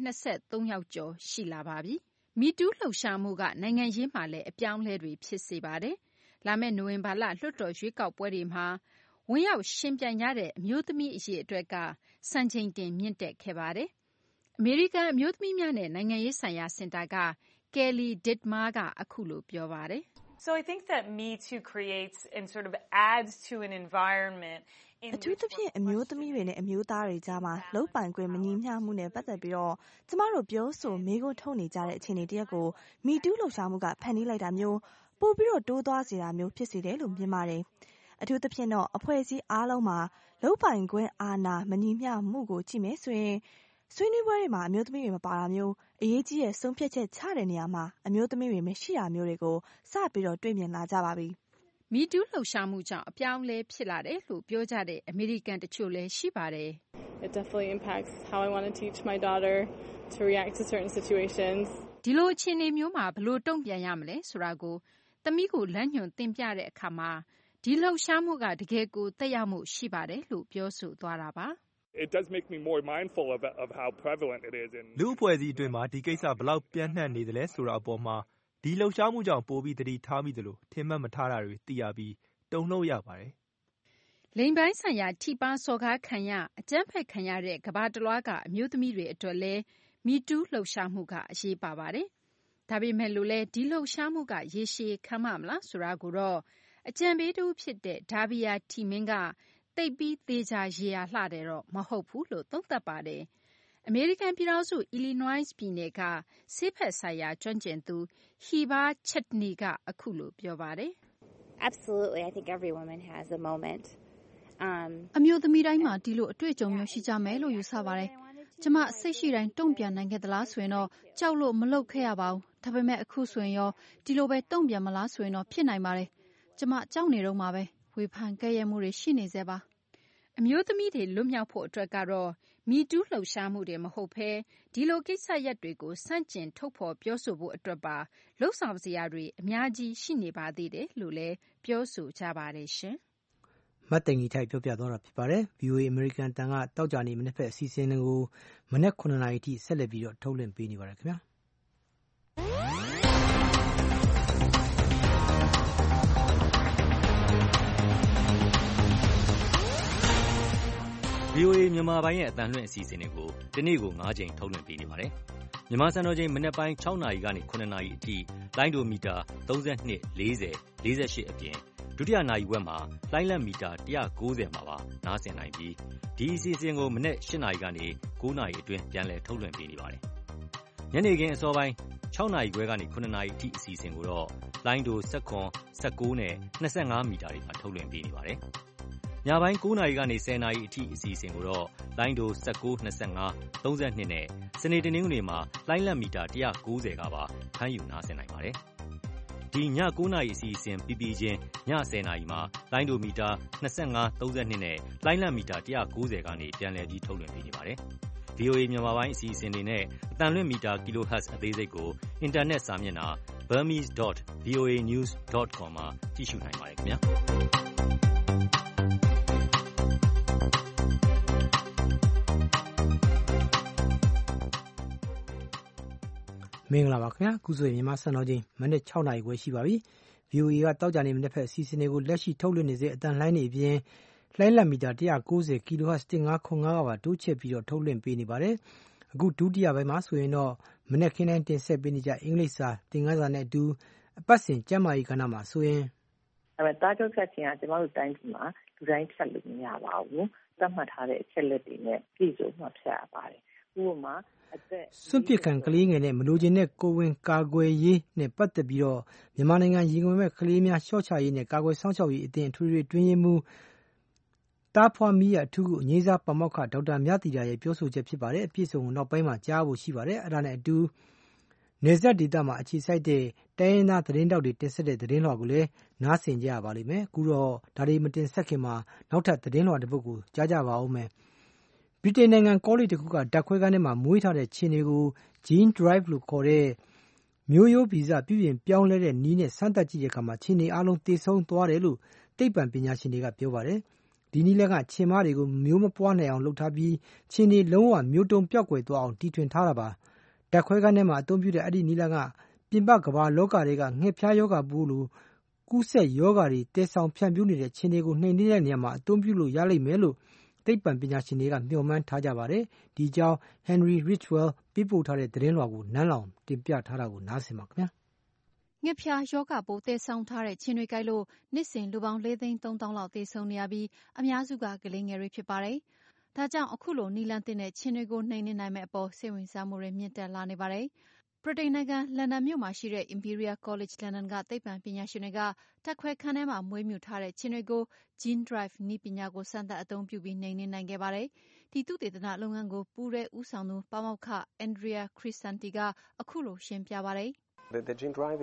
923ယောက်ကျော်ရှိလာပါပြီ။ Me Too လှုပ်ရှားမှုကနိုင်ငံရေးမှာလည်းအပြောင်းလဲတွေဖြစ်စေပါတယ်။လာမယ့်နိုဝင်ဘာလလွှတ်တော်ရွေးကောက်ပွဲတွေမှာဝင်ရောက်ရှင်ပြိုင်ကြတဲ့အမျိုးသမီးအရေအတွက်ကစံချိန်တင်မြင့်တက်ခဲ့ပါတယ်။အမေရိကန်အမျိုးသမီးများနဲ့နိုင်ငံရေးဆိုင်ရာစင်တာကKelly Dittmar ကအခုလိုပြောပါတယ် So I think that Me Too creates and sort of adds to an environment အထူးသဖြင့်အမျိုးသမီးတွေနဲ့အမျိုးသားတွေကြားမှာလုံပိုင်ခွင့်မညီမျှမှုနဲ့ပတ်သက်ပြီးတော့ကျမတို့ပြောဆိုမေးခွန်းထုတ်နေကြတဲ့အခြေအနေတရက်ကို Me Too လှုပ်ရှားမှုကဖန်တီးလိုက်တာမျိုးပို့ပြီးတော့တိုးသွားစေတာမျိုးဖြစ်စေတယ်လို့မြင်ပါတယ်အထူးသဖြင့်တော့အဖွဲ့အစည်းအားလုံးမှာလုံပိုင်ခွင့်အာဏာမညီမျှမှုကိုကြည့်မယ်ဆိုရင်ဆွေးနွေးပွဲတွေမှာအမျိုးသမီးတွေမပါတာမျိုးအရေးကြီးတဲ့ဆုံးဖြတ်ချက်ချတဲ့နေရာမှာအမျိုးသမီးတွေမရှိတာမျိုးတွေကိုစပြီးတော့တွေ့မြင်လာကြပါပြီ။ Me Too လှုပ်ရှားမှုကြောင့်အပြောင်းအလဲဖြစ်လာတယ်လို့ပြောကြတဲ့အမေရိကန်တချို့လည်းရှိပါတယ်။ It definitely impacts how I want to teach my daughter to react to certain situations. ဒီလိုအခြေအနေမျိုးမှာဘယ်လိုတုံ့ပြန်ရမလဲဆိုတာကိုသမီးကိုလမ်းညွှန်သင်ပြတဲ့အခါမှာဒီလှုပ်ရှားမှုကတကယ်ကိုသက်ရောက်မှုရှိပါတယ်လို့ပြောဆိုသွားတာပါ It does make me more mindful of how prevalent it is in လူအဖွဲ့အစည်းအတွင်းမှာဒီကိစ္စဘယ်လောက်ပြန့်နှံ့နေသလဲဆိုတာအပေါ်မှာဒီလှုပ်ရှားမှုကြောင့်ပိုပြီးသတိထားမိသလိုထင်မှတ်မထားတာတွေသိရပြီးတုန်လှုပ်ရပါတယ်။လိင်ပိုင်းဆိုင်ရာထိပါးစော်ကားခံရအကြမ်းဖက်ခံရတဲ့ကမ္ဘာတလွှားကအမျိုးသမီးတွေအတွက်လည်း Me Too လှုပ်ရှားမှုကအရေးပါပါတယ်။ဒါပေမဲ့လို့လည်းဒီလှုပ်ရှားမှုကရေရှည်ခံမမလားဆိုတာကိုတော့အကြံပေးတူဖြစ်တဲ့ Dabia Timin ကသိပ်ပြီးသေချာရေရာလှတယ်တော့မဟုတ်ဘူးလို့သုံးသပ်ပါတယ်။အမေရိကန်ပြည်ထောင်စု Illinois ပြည်နယ်ကဆေးဖက်ဆိုင်ရာကျွမ်းကျင်သူ Hiba Chetney ကအခုလိုပြောပါတယ် Absolutely, I think every woman has a moment. အမျိုးသမီးတိုင်းမှာဒီလိုအတွေ့အကြုံမျိုးရှိကြမယ်လို့ယူဆပါတယ်။ကျမစိတ်ရှိတိုင်းတုံ့ပြန်နိုင်ခဲ့သလားဆိုရင်တော့ကြောက်လို့မလုပ်ခဲ့ရပါဘူး။ဒါပေမဲ့အခုဆိုရင်ရောဒီလိုပဲတုံ့ပြန်မလားဆိုရင်တော့ဖြစ်နိုင်ပါတယ်။ကျမကြောက်နေတော့မှာပဲဝေဖန်ကဲ့ရဲ့မှုတွေရှိနေသေးပါအမျိုးသမီးတွေလွတ်မြောက်ဖို့အတွက်ကတော့ Me Too လှုပ်ရှားမှုတွေမဟုတ်ဘဲဒီလိုကိစ္စရပ်တွေကိုစန့်ကျင်ထုတ်ဖော်ပြောဆိုဖို့အတွက်ပါလှုပ်ဆောင်စရာတွေအများကြီးရှိနေပါသေးတယ်လို့လည်းပြောဆိုကြပါတယ်ရှင်။မတ်တင်ကြီးထိုက်ပြောပြသွားတာဖြစ်ပါတယ်။ VOA American တန်ကတောက်ကြနေမနေ့ဖက်အစီအစဉ်တွေကိုမနေ့9နာရီအထိဆက်လက်ပြီးတော့ထုတ်လွှင့်ပေးနေပါတယ်ခင်ဗျာ။ VOA မြန်မာပိုင်းရဲ့အသံလွှင့်အစီအစဉ်တွေကိုဒီနေ့ကို9ကြိမ်ထုတ်လွှင့်ပေးနေပါတယ်။မြန်မာစံတော်ချိန်မနေ့ပိုင်း6နာရီကနေ9နာရီအထိလိုင်းဒိုမီတာ32 40 48အပြင်ဒုတိယနာရီဝက်မှာလိုင်းလက်မီတာ190မှာပါနားဆင်နိုင်ပြီးဒီအစီအစဉ်ကိုမနေ့8နာရီကနေ9နာရီအတွင်းပြန်လည်ထုတ်လွှင့်ပေးနေပါတယ်။ညနေခင်းအစောပိုင်း6နာရီခွဲကနေ9နာရီအထိအစီအစဉ်ကိုတော့လိုင်းဒို19 19နဲ့25မီတာတွေမှာထုတ်လွှင့်ပေးနေပါတယ်။ညပိုင်း9 နာရီကနေ10 နာရီအထိအစီအစဉ်ကိုတော့လိုင်းဒို19 25 32နဲ့စနေတနင်္ဂနွေမှာလိုင်းလက်မီတာ190ကပါဖမ်းယူနားဆင်နိုင်ပါတယ်။ဒီည9 နာရီအစီအစဉ်ပြီးပြီးချင်းည10 နာရီမှာလိုင်းဒိုမီတာ25 32နဲ့လိုင်းလက်မီတာ190ကနေပြန်လည်ပြီးထုတ်လွှင့်ပေးနေပါတယ်။ VOA မြန်မာပိုင်းအစီအစဉ်တွေနဲ့အတန်လွင့်မီတာ kilohertz အသေးစိတ်ကိုအင်တာနက်စာမျက်နှာ burmese.voanews.com မှာကြည့်ရှုနိုင်ပါတယ်ခင်ဗျာ။မင်္ဂလာပါခင်ဗျာခုဆိုရင်မြန်မာစံတော်ချိန်မိနစ်6နာရီခွဲရှိပါပြီ VOA ကတောက်ကြနေမနေ့ဖက်အစီအစဉ်တွေကိုလက်ရှိထုတ်လွှင့်နေစေအတန်လှိုင်းနေအပြင်လှိုင်းလက်မီတာ190 kHz 1505ကပါတိုးချဲ့ပြီးတော့ထုတ်လွှင့်ပေးနေပါတယ်အခုဒုတိယပိုင်းမှာဆိုရင်တော့မနေ့ခင်းတိုင်းတင်ဆက်ပေးနေကြအင်္ဂလိပ်စာသင်ခန်းစာနဲ့အတူအပတ်စဉ်ကျမ်းမာရေးကဏ္ဍမှာဆိုရင်တားချုပ်ဆက်ခြင်းကကျမတို့တိုင်းပြည်မှာလူတိုင်းဖြတ်လို့မရပါဘူးသတ်မှတ်ထားတဲ့အချက်လက်တွေနဲ့ပြည့်စုံမှဖြတ်ရပါတယ်ဥပမာစွန့်ပစ်ခံကလေးငယ်နဲ့မလိုချင်တဲ့ကိုယ်ဝန်ကာကွယ်ရေးနဲ့ပတ်သက်ပြီးတော့မြန်မာနိုင်ငံရည်ငွေမဲ့ကလေးများရှော့ချရေးနဲ့ကာကွယ်ဆောင်ရှောက်ရေးအသင်းအထွေထွေတွင်းရေးမှူးတာဖွာမီရအထူးကိုအငြိမ်းစားပါမောက္ခဒေါက်တာမြတ်တီတာရဲ့ပြောဆိုချက်ဖြစ်ပါတယ်အပြည့်စုံကိုနောက်ပိုင်းမှာကြားဖို့ရှိပါတယ်အဲ့ဒါနဲ့အတူနေဆက်ဒေတာမှာအခြေစိုက်တဲ့တိုင်းရင်းသားသတင်းတောက်တွေတင်ဆက်တဲ့သတင်းလွှာကိုလည်းနားဆင်ကြရပါလိမ့်မယ်အခုတော့ဒါတွေမတင်ဆက်ခင်မှာနောက်ထပ်သတင်းလွှာတစ်ပုဒ်ကိုကြားကြပါဦးမယ်ဗြိတိန်နိုင်ငံကောလိပ်တစ်ခုကဓာတ်ခွဲခန်းထဲမှာမွေးထားတဲ့ခြင်တွေကို Gene Drive လို့ခေါ်တဲ့မျိုးရိုးဗီဇပြုပြင်ပြောင်းလဲတဲ့နည်းနဲ့စမ်းသပ်ကြည့်တဲ့အခါမှာခြင်တွေအလုံးသေဆုံးသွားတယ်လို့သိပ္ပံပညာရှင်တွေကပြောပါတယ်ဒီနည်းလက်ကခြင်မတွေကိုမျိုးမပွားနိုင်အောင်လုပ်ထားပြီးခြင်တွေလုံးဝမျိုးတုံပျောက်ကွယ်သွားအောင်တီထွင်ထားတာပါဓာတ်ခွဲခန်းထဲမှာအသုံးပြုတဲ့အဲ့ဒီနည်းလက်ကပြင်ပကမ္ဘာလောကတွေကငှက်ဖျားယောဂပိုးလိုကူးစက်ယောဂတွေတဲဆောင်ဖြန့်ဖြူးနေတဲ့ခြင်တွေကိုနှိမ်နင်းတဲ့နေရာမှာအသုံးပြုလို့ရလိမ့်မယ်လို့သိပ္ပံပညာရှင်တွေကမျှော်မှန်းထားကြပါတယ်ဒီကြောင်း Henry Ridgwell ပေးပို့ထားတဲ့သတင်းလွှာကိုနန်းလောင်တင်ပြထားတာကိုနားဆင်ပါခင်ဗျာငှက်ဖျားယောဂပိုးသေဆောင်ထားတဲ့ခြင်တွေကိုက်လို့နှစ်စဉ်လူပေါင်း4,300,000လောက်သေဆုံးနေရပြီးအများစုကကလေးငယ်တွေဖြစ်ပါတယ်ဒါကြောင့်အခုလိုနီလန်တင်တဲ့ခြင်တွေကိုနှိမ်နင်းနိုင်မဲ့အပေါ်စိတ်ဝင်စားမှုတွေမြင့်တက်လာနေပါတယ်ဗြိတိန်နိုင်ငံလန်ဒန်မြို့မှာရှိတဲ့ Imperial College London ကသိပ္ပံပညာရှင်တွေကဓာတ်ခွဲခန်းထဲမှာမွေးမြူထားတဲ့ခြင်တွေကို Gene Drive နည်းပညာကိုစမ်းသပ်အသုံးပြုပြီးနှိမ်နင်းနိုင်ခဲ့ပါတယ်ဒီသုတေသနလုပ်ငန်းကိုပူးရဲဦးဆောင်သူပါမောက္ခ Andrea Crisanti ကအခုလိုရှင်းပြပါတယ် The Gene Drive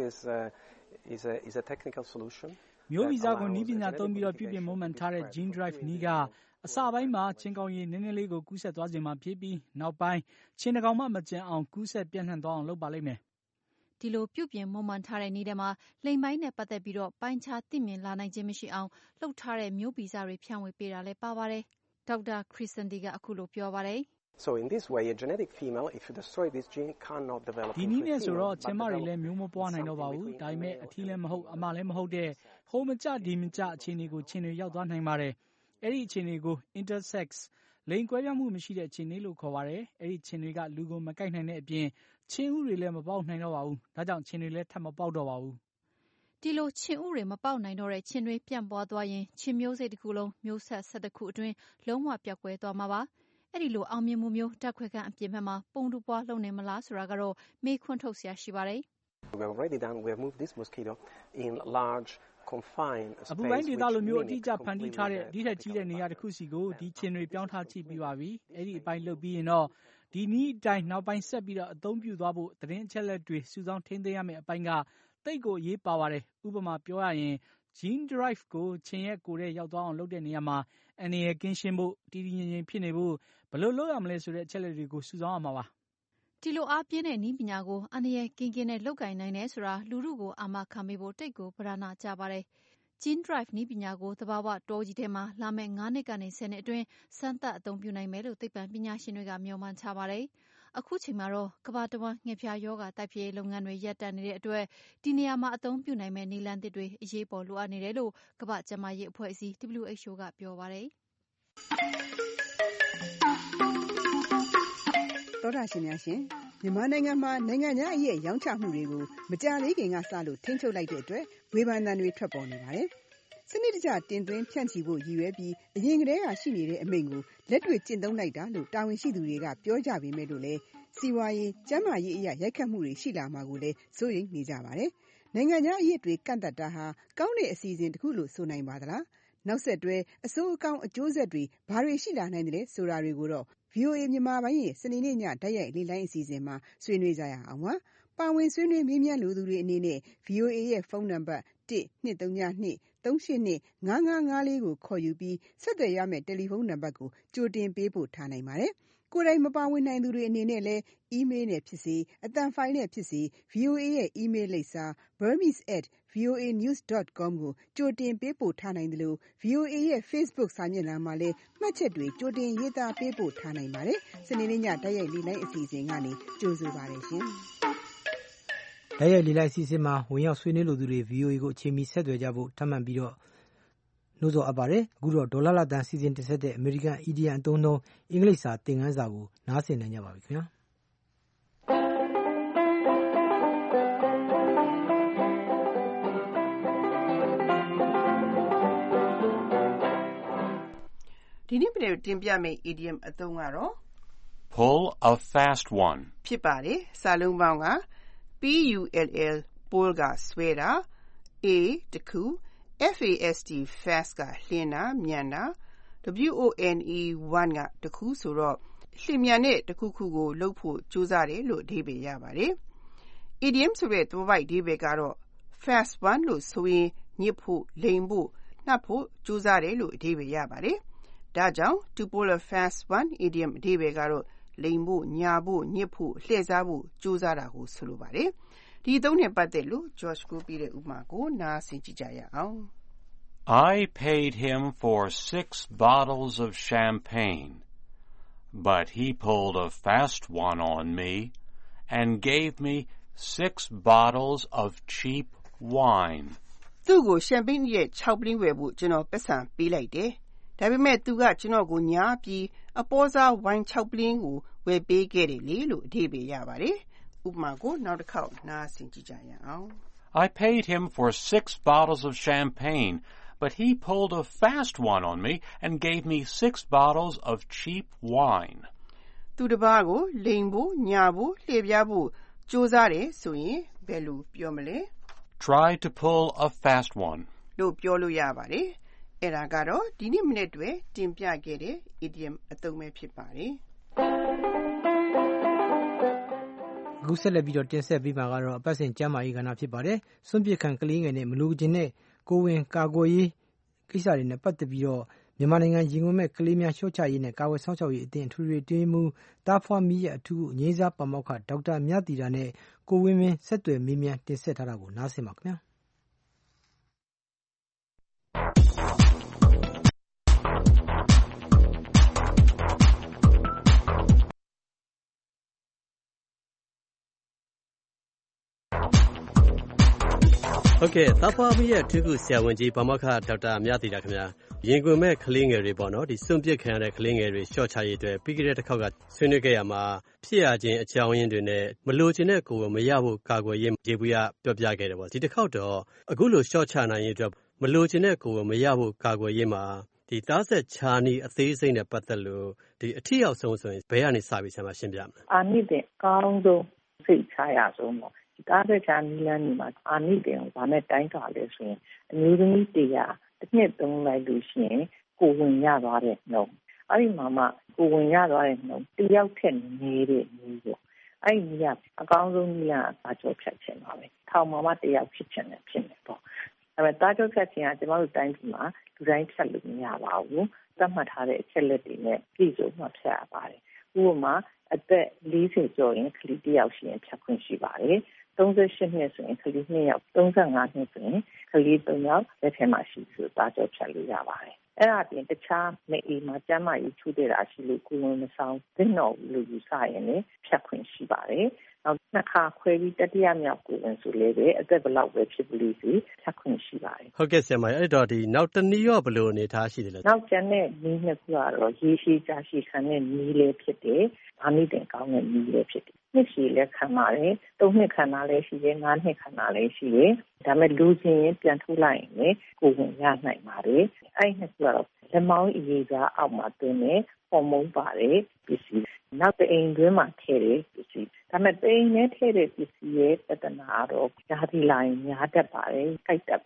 is a technical solution မျိုးဗီဇကိုနည်းပညာသုံးပြီးတော့ပြုပြင်မွမ်းမံထားတဲ့ Gene Drive နည်းကအစပိုင်းမှာခြင်ကောင်ရည်နည်းနည်းလေးကိုကူးဆက်သွားစေမှာဖြစ်ပြီးနောက်ပိုင်းခြင်တစ်ကောင်မှမကျန်အောင်ကူးဆက်ပြန့်နှံ့သွားအောင်လုပ်ပါလိမ့်မယ်ဒီလိုပြုပြင်မွမ်းမံထားတဲ့နည်းထဲမှာလိမ်ပိုင်းနဲ့ပတ်သက်ပြီးတော့ပိုင်းခြားသိမြင်လာနိုင်ခြင်းမရှိအောင်လှုပ်ထားတဲ့မျိုးဗီဇတွေဖြန့်ဝေပေးတာလည်းပါပါတယ်ဒေါက်တာ Crisanti ကအခုလိုပြောပါတယ် So in this way, a genetic female, if you destroy this gene, cannot develop. ဒီနည်းနဲ့ဆိုတော့ခြင်မတွေလည်းမျိုးမပွားနိုင်တော့ပါဘူးဒါပေမဲ့အထီးလည်းမဟုတ်အမလည်းမဟုတ်တဲ့ဟိုမကြဒီမကြအခြေအနေကိုခြင်တွေရောက်သွားနိုင်ပါတယ်အဲ့ဒီအခြေအနေကို intersex လိင်ကွဲပြားမှုမရှိတဲ့ခြင်တွေလို့ခေါ်ပါတယ်အဲ့ဒီခြင်တွေကလူကိုမကိုက်နိုင်တဲ့အပြင်ခြင်ဥတွေလည်းမပေါက်နိုင်တော့ပါဘူးဒါကြောင့်ခြင်တွေလည်းထပ်မပေါက်တော့ပါဘူးဒီလိုခြင်ဥတွေမပေါက်နိုင်တော့တဲ့ခြင်တွေပြန့်ပွားသွားရင်ခြင်မျိုးစိတ်တစ်ခုလုံးမျိုးဆက်12ခုအတွင်းလုံးဝပျောက်ကွယ်သွားမှာပါအဲ့ဒီလိုအောင်မြင်မှုမျိုးဓာတ်ခွဲခန်းအပြင်ဘက်မှာပုံတူပွားလုံနေမလားဆိုတာကတော့မေးခွန်းထုတ်စရာရှိပါတယ် We have moved this mosquito in large confined space အပူပိုင်းဒေသလိုမျိုးအတိအကျဖန်တီးထားတဲ့ဒီထက်ကြီးတဲ့နေရာတစ်ခုစီကိုဒီခြင်တွေပြောင်းထားကြည့်ပြီးပါပြီအဲ့ဒီအပိုင်းလုပ်ပြီးရင်တော့ဒီနည်းအတိုင်းနောက်ပိုင်းဆက်ပြီးတော့အသုံးပြုသွားဖို့သတင်းအချက်လက်တွေစုဆောင်းထိန်းသိမ်းရမယ့်အပိုင်းကတိတ်ကိုအရေးပါပါတယ်ဥပမာပြောရရင် Gene Drive ကိုခြင်ရဲ့ကိုယ်ထဲရောက်သွားအောင်လုပ်တဲ့နေရာမှာအန္တရာယ်ကင်းရှင်းဖို့တည်တည်ငြိမ်ငြိမ်ဖြစ်နေဖို့ဘယ်လိုလုပ်ရမလဲဆိုတဲ့အချက်လက်တွေကိုစုဆောင်းရမှာပါဒီလိုအားပြင်းတဲ့နည်းပညာကိုအန္တရာယ်ကင်းကင်းနဲ့လုပ်ကိုင်နိုင်တယ်ဆိုတာလူထုကိုအာမခံပေးဖို့တိတ်ကိုပဓာနာကြပါတယ်Gene Drive နည်းပညာကိုသဘာဝတောကြီးထဲမှာလာမယ့်9နှစ်ကနေ10နှစ်အတွင်းစမ်းသပ်အသုံးပြုနိုင်မယ်လို့သိပ္ပံပညာရှင်တွေကမျှော်မှန်းထားပါတယ်အခုချိန်မှာတော့ကမ္ဘာတဝန်းငှက်ဖျားယောဂတိုက်ဖျက်ရေးလုပ်ငန်းတွေရပ်တန့်နေတဲ့အတွက်ဒီနေရာမှာအသုံးပြုနိုင်မယ့်နည်းလမ်းသစ်တွေအရေးပေါ်လိုအပ်နေတယ်လို့ကမ္ဘာ့ကျန်းမာရေးအဖွဲ့အစည်း WHO ကပြောပါတယ်သောတာရှင်များရှင်မြန်မာနိုင်ငံမှာနိုင်ငံခြားအရေးရောင်းချမှုတွေကိုမကြာသေးခင်ကစလို့ထိန်းချုပ်လိုက်တဲ့အတွက်ဝေဖန်သံတွေထွက်ပေါ်နေပါတယ်စနစ်တကျတင်သွင်းဖြန့်ချီဖို့ရည်ရွယ်ပြီးအရင်ကတည်းကရှိနေတဲ့အမိန့်ကိုလက်တွေ့ကျင့်သုံးလိုက်တာလို့တာဝန်ရှိသူတွေကပြောကြပေမဲ့လို့လည်းစီးပွားရေးကျန်းမာရေးအရာရိုက်ခတ်မှုတွေရှိလာမှာကိုလည်းစိုးရိမ်နေကြပါတယ်နိုင်ငံခြားအရေးတွေကန့်သက်တာဟာကောင်းတဲ့အစီအစဉ်တစ်ခုလို့ဆိုနိုင်ပါသလားနောက်ဆက်တွဲအဆိုးအကောင်းအကျိုးဆက်တွေဘာတွေရှိလာနိုင်တယ်ဆိုတာတွေကိုတော့ VOA မြန်မာပိုင်းရဲ့စနေနေ့ညတိုက်ရိုက်လေ့လာအစီအစဉ်မှာဆွေးနွေးကြရအောင်ပါ။ပါဝင်ဆွေးနွေးမေးမြန်းလိုသူတွေအနေနဲ့ VOA ရဲ့ဖုန်းနံပါတ် 1-232-382-5554 ကိုခေါ်ယူပြီးဆက်သွယ်ရမယ့်တယ်လီဖုန်းနံပါတ်ကိုကြိုတင်ပေးပို့ထားနိုင်ပါတယ်။ကိုယ်တိုင်မပါဝင်နိုင်သူတွေအနေနဲ့လည်း email နဲ့ဖြစ်စေအသံဖိုင်နဲ့ဖြစ်စေ VOA ရဲ့ email လိပ်စာ burmese@voanews.com ကိုကြိုတင်ပေးပို့ထားနိုင်တယ်လို့ VOA ရဲ့ Facebook စာမျက်နှာမှာလည်းမှတ်ချက်တွေကြိုတင်ရေးသားပေးပို့ထားနိုင်ပါတယ်။စနေနေ့ညတိုက်ရိုက်လေ့လာအစီအစဉ်ကနေကြိုဆိုပါတယ်ရှင်။တိုက်ရိုက်လေ့လာအစီအစဉ်မှာဝင်ရောက်ဆွေးနွေးလိုသူတွေ VOA ကိုအချိန်မီဆက်သွယ်ကြဖို့ထပ်မံပြီးတော့နှိုးဆော်အပ်ပါတယ်။အခုတော့ဒေါ်လာတန်စီစဉ်တင်ဆက်တဲ့အမေရိကန် EDM အသုံးနှုန်းအင်္ဂလိပ်စာသင်ခန်းစာကိုနားဆင်နိုင်ကြပါပြီခင်ဗျာ။ဒီနေ့တင်ပြမယ့် idiom အသုံးကတော့ pull a fast one ဖြစ်ပါတယ်။စာလုံးပေါင်းက P-U-L-L pull ကဆွဲတာ A တခု F-A-S-T fast ကလှင်တာမြန်တာ W-O-N-E one ကတခုဆိုတော့လှင်မြန်တဲ့တခုခုကိုလုပ်ဖို့ကြိုးစားတယ်လို့အဓိပ္ပာယ်ရပါတယ်။ idiom ဆိုတဲ့သွယ်ဝိုက်အဓိပ္ပာယ်ကတော့ fast one လို့ဆိုရင်ညစ်ဖို့လိမ်ဖို့နှပ်ဖို့ကြိုးစားတယ်လို့အဓိပ္ပာယ်ရပါတယ်။ဒါကြောင့် to pull a fast one idiom အဓိပ္ပာယ်ကတော့လိမ်ဖို့ညာဖို့ညစ်ဖို့လှည့်စားဖို့ကြိုးစားတာကိုဆိုလိုပါတယ်။ဒီအသုံးနဲ့ပတ်သက်လို့ George ကိုပြတဲ့ဥပမာကိုနားဆင်ကြည့်ကြရအောင်။ I paid him for 6 bottles of champagne, but he pulled a fast one on me and gave me 6 bottles of cheap wine. သူ့ကိုရှမ်ပိန်းရဲ့6ပလင်းဝယ်ဖို့ကျွန်တော်ပတ်စံပေးလိုက်တယ်။ဒါပေမဲ့သူကကျွန်တော်ကိုညားပြီးအပေါ်စားဝိုင်း6ပလင်းကိုဝယ်ပေးခဲ့တယ်လေလို့အဓိပ္ပာယ်ရပါတယ်။ဥပမာကိုနောက်တစ်ခေါက်နားဆင်ကြည့်ကြရအောင်။ I paid him for 6 bottles of champagne, but he pulled a fast one on me and gave me 6 bottles of cheap wine. သူတစ်ပါးကိုလိမ်ဖို့ညာဖို့လှည့်ပြားဖို့ကြိုးစားတယ်ဆိုရင်ဘယ်လိုပြောမလဲ Try to pull a fast one လို့ပြောလို့ရပါတယ်။အဲ့ဒါကတော့ဒီနေ့မနေ့တွဲတင်ပြခဲ့တဲ့ idiom အသုံးပဲဖြစ်ပါတယ်။အခုဆက်လက်ပြီးတော့တင်ဆက်ပေးမှာကတော့အပတ်စဉ်ကျမ်းမာရေးကဏ္ဍဖြစ်ပါတယ်။စွန့်ပစ်ခံကလေးငယ်နဲ့မလိုချင်တဲ့ကိုဝင်ကာကွယ်ရေးကိစ္စတွေနဲ့ပတ်သက်ပြီးတော့မြန်မာနိုင်ငံရင်ဝင်မဲ့ကလေးများလျှော့ချရေးနဲ့ကာဝယ်ဆောင်ရှောက်ရေးအသင်းအထွေထွေတွင်းမှုတာဖွာမီရဲ့အထူးငြိမ်းစားပါမောက္ခဒေါက်တာမြတ်တီတာနဲ့ကိုဝင်းမင်းဆက်သွယ်မေးမြန်းတင်ဆက်ထားတာကိုနားဆင်ပါခင်ဗျာ။ Okay, တာဖွာမီရဲ့အထူးဆရာဝန်ကြီးပါမောက္ခဒေါက်တာမြတ်တီတာခင်ဗျာရင်ခွင်မဲ့ကလေးငယ်တွေပေါ့နော်ဒီစွန့်ပစ်ခံရတဲ့ကလေးငယ်တွေရှော့ချရေးအတွက်ပြီးခဲ့တဲ့တစ်ခေါက်ကဆွေးနွေးခဲ့ရမှာဖြစ်ရခြင်းအကြောင်းရင်းတွေနဲ့မလိုချင်တဲ့ကိုယ်မရဖို့ကာကွယ်ရေးရေဘူးရပြောပြခဲ့တယ်ပေါ့ဒီတစ်ခေါက်တော့အခုလိုရှော့ချနိုင်ရေးအတွက်မလိုချင်တဲ့ကိုယ်မရဖို့ကာကွယ်ရေးမှာဒီသားဆက်ချာနီအသေးစိတ်နဲ့ပတ်သက်လို့ဒီအထီရောက်ဆုံးဆိုရင်ဘယ်ကနေစပြီးဆရာမရှင်းပြမလဲအာနိသင်ကောင်းဆုံးစိတ်ချရဆုံးပေါ့ဒါပဲချာနီလန်းနေမှာအာနိသင်ကိုဗာနဲ့တိုင်းတာလဲဆိုရင်အမျိုးသမီး100တစ်နှစ်သုံးလိုက်လို့ရှိရင်ကိုဝင်ရသွားတဲ့နှုန်းအဲ့ဒီမှာမှကိုဝင်ရသွားတဲ့နှုန်းတယောက်ထက်နေတဲ့မျိုးပေါ့အဲ့ဒီနေရာအကောင်းဆုံးနေရာအကြောဖြတ်ချင်ပါပဲထောင်မှာတယောက်ဖြစ်ချင်တယ်ဖြစ်နေပေါ့အဲ့မဲ့တာကြောဖြတ်ချင်ကကျမတို့တိုင်းပြည်မှာလူတိုင်းဖြတ်လို့မရပါဘူးသတ်မှတ်ထားတဲ့အချက်လက်တွေနဲ့ပြည်စုံမှဖြတ်ရပါတယ်ဥပမာအသက်40ကျော်ရင်ကလေးတယောက်ရှိရင်ဖြတ်ခွင့်ရှိပါတယ်38နှစ်ဆိုရင်ကလေး2ယောက်35နှစ်ဆိုရင်ကလေး3ယောက်လက်ထဲမှာရှိဆိုတာကြောဖြတ်လို့ရပါတယ်အဲ့ဒါပြင်တခြားမအေးမှာကျန်းမာရေးထူးတဲ့တာရှိလို့ကိုယ်ဝန်မဆောင်သင့်တော်ဘူးလို့ယူဆရင်လည်းဖြတ်ခွင့်ရှိပါတယ်နောက်နှစ်ခါခွဲပြီးတတိယမြောက်ကိုယ်ဝန်ဆိုလည်းပဲအသက်ဘယ်လောက်ပဲဖြစ်လို့စီဖြတ်ခွင့်ရှိပါတယ်ဟုတ်ကဲ့ဆရာမအဲ့တော့ဒီနောက်တနည်းရောဘယ်လိုအနေထားရှိတယ်လဲနောက်ကျန်တဲ့နည်းနှစ်ခုကတော့ရေရှည်ကြာရှည်ခံတဲ့နည်းလေးဖြစ်တယ်အာနိသင်ကောင်းတဲ့နည်းလေးဖြစ်တယ်နှစ်ရှည်လည်းခံပါတယ်3နှစ်ခံတာလည်းရှိတယ်5နှစ်ခံတာလည်းရှိတယ်ဒါပေမဲ့လူချင်းပြန်ထုတ်လိုက်ရင်လည်းကိုယ်ဝင်ရနိုင်ပါတယ်အဲ့နှစ်ခုကတော့လက်မောင်းအရေးစားအောက်မှာတွင်းနေဟော်မုန်းပါတယ်ပစ္စည်းနောက်တအိမ်တွင်းမှာထည့်တယ်ပစ္စည်းဒါပေမဲ့တအိမ်နဲ့ထည့်တဲ့ပစ္စည်းရဲ့ပြဿနာတော့ဓာတိလိုင်းများတတ်ပါတယ်ကြိုက်တတ်ပါတယ်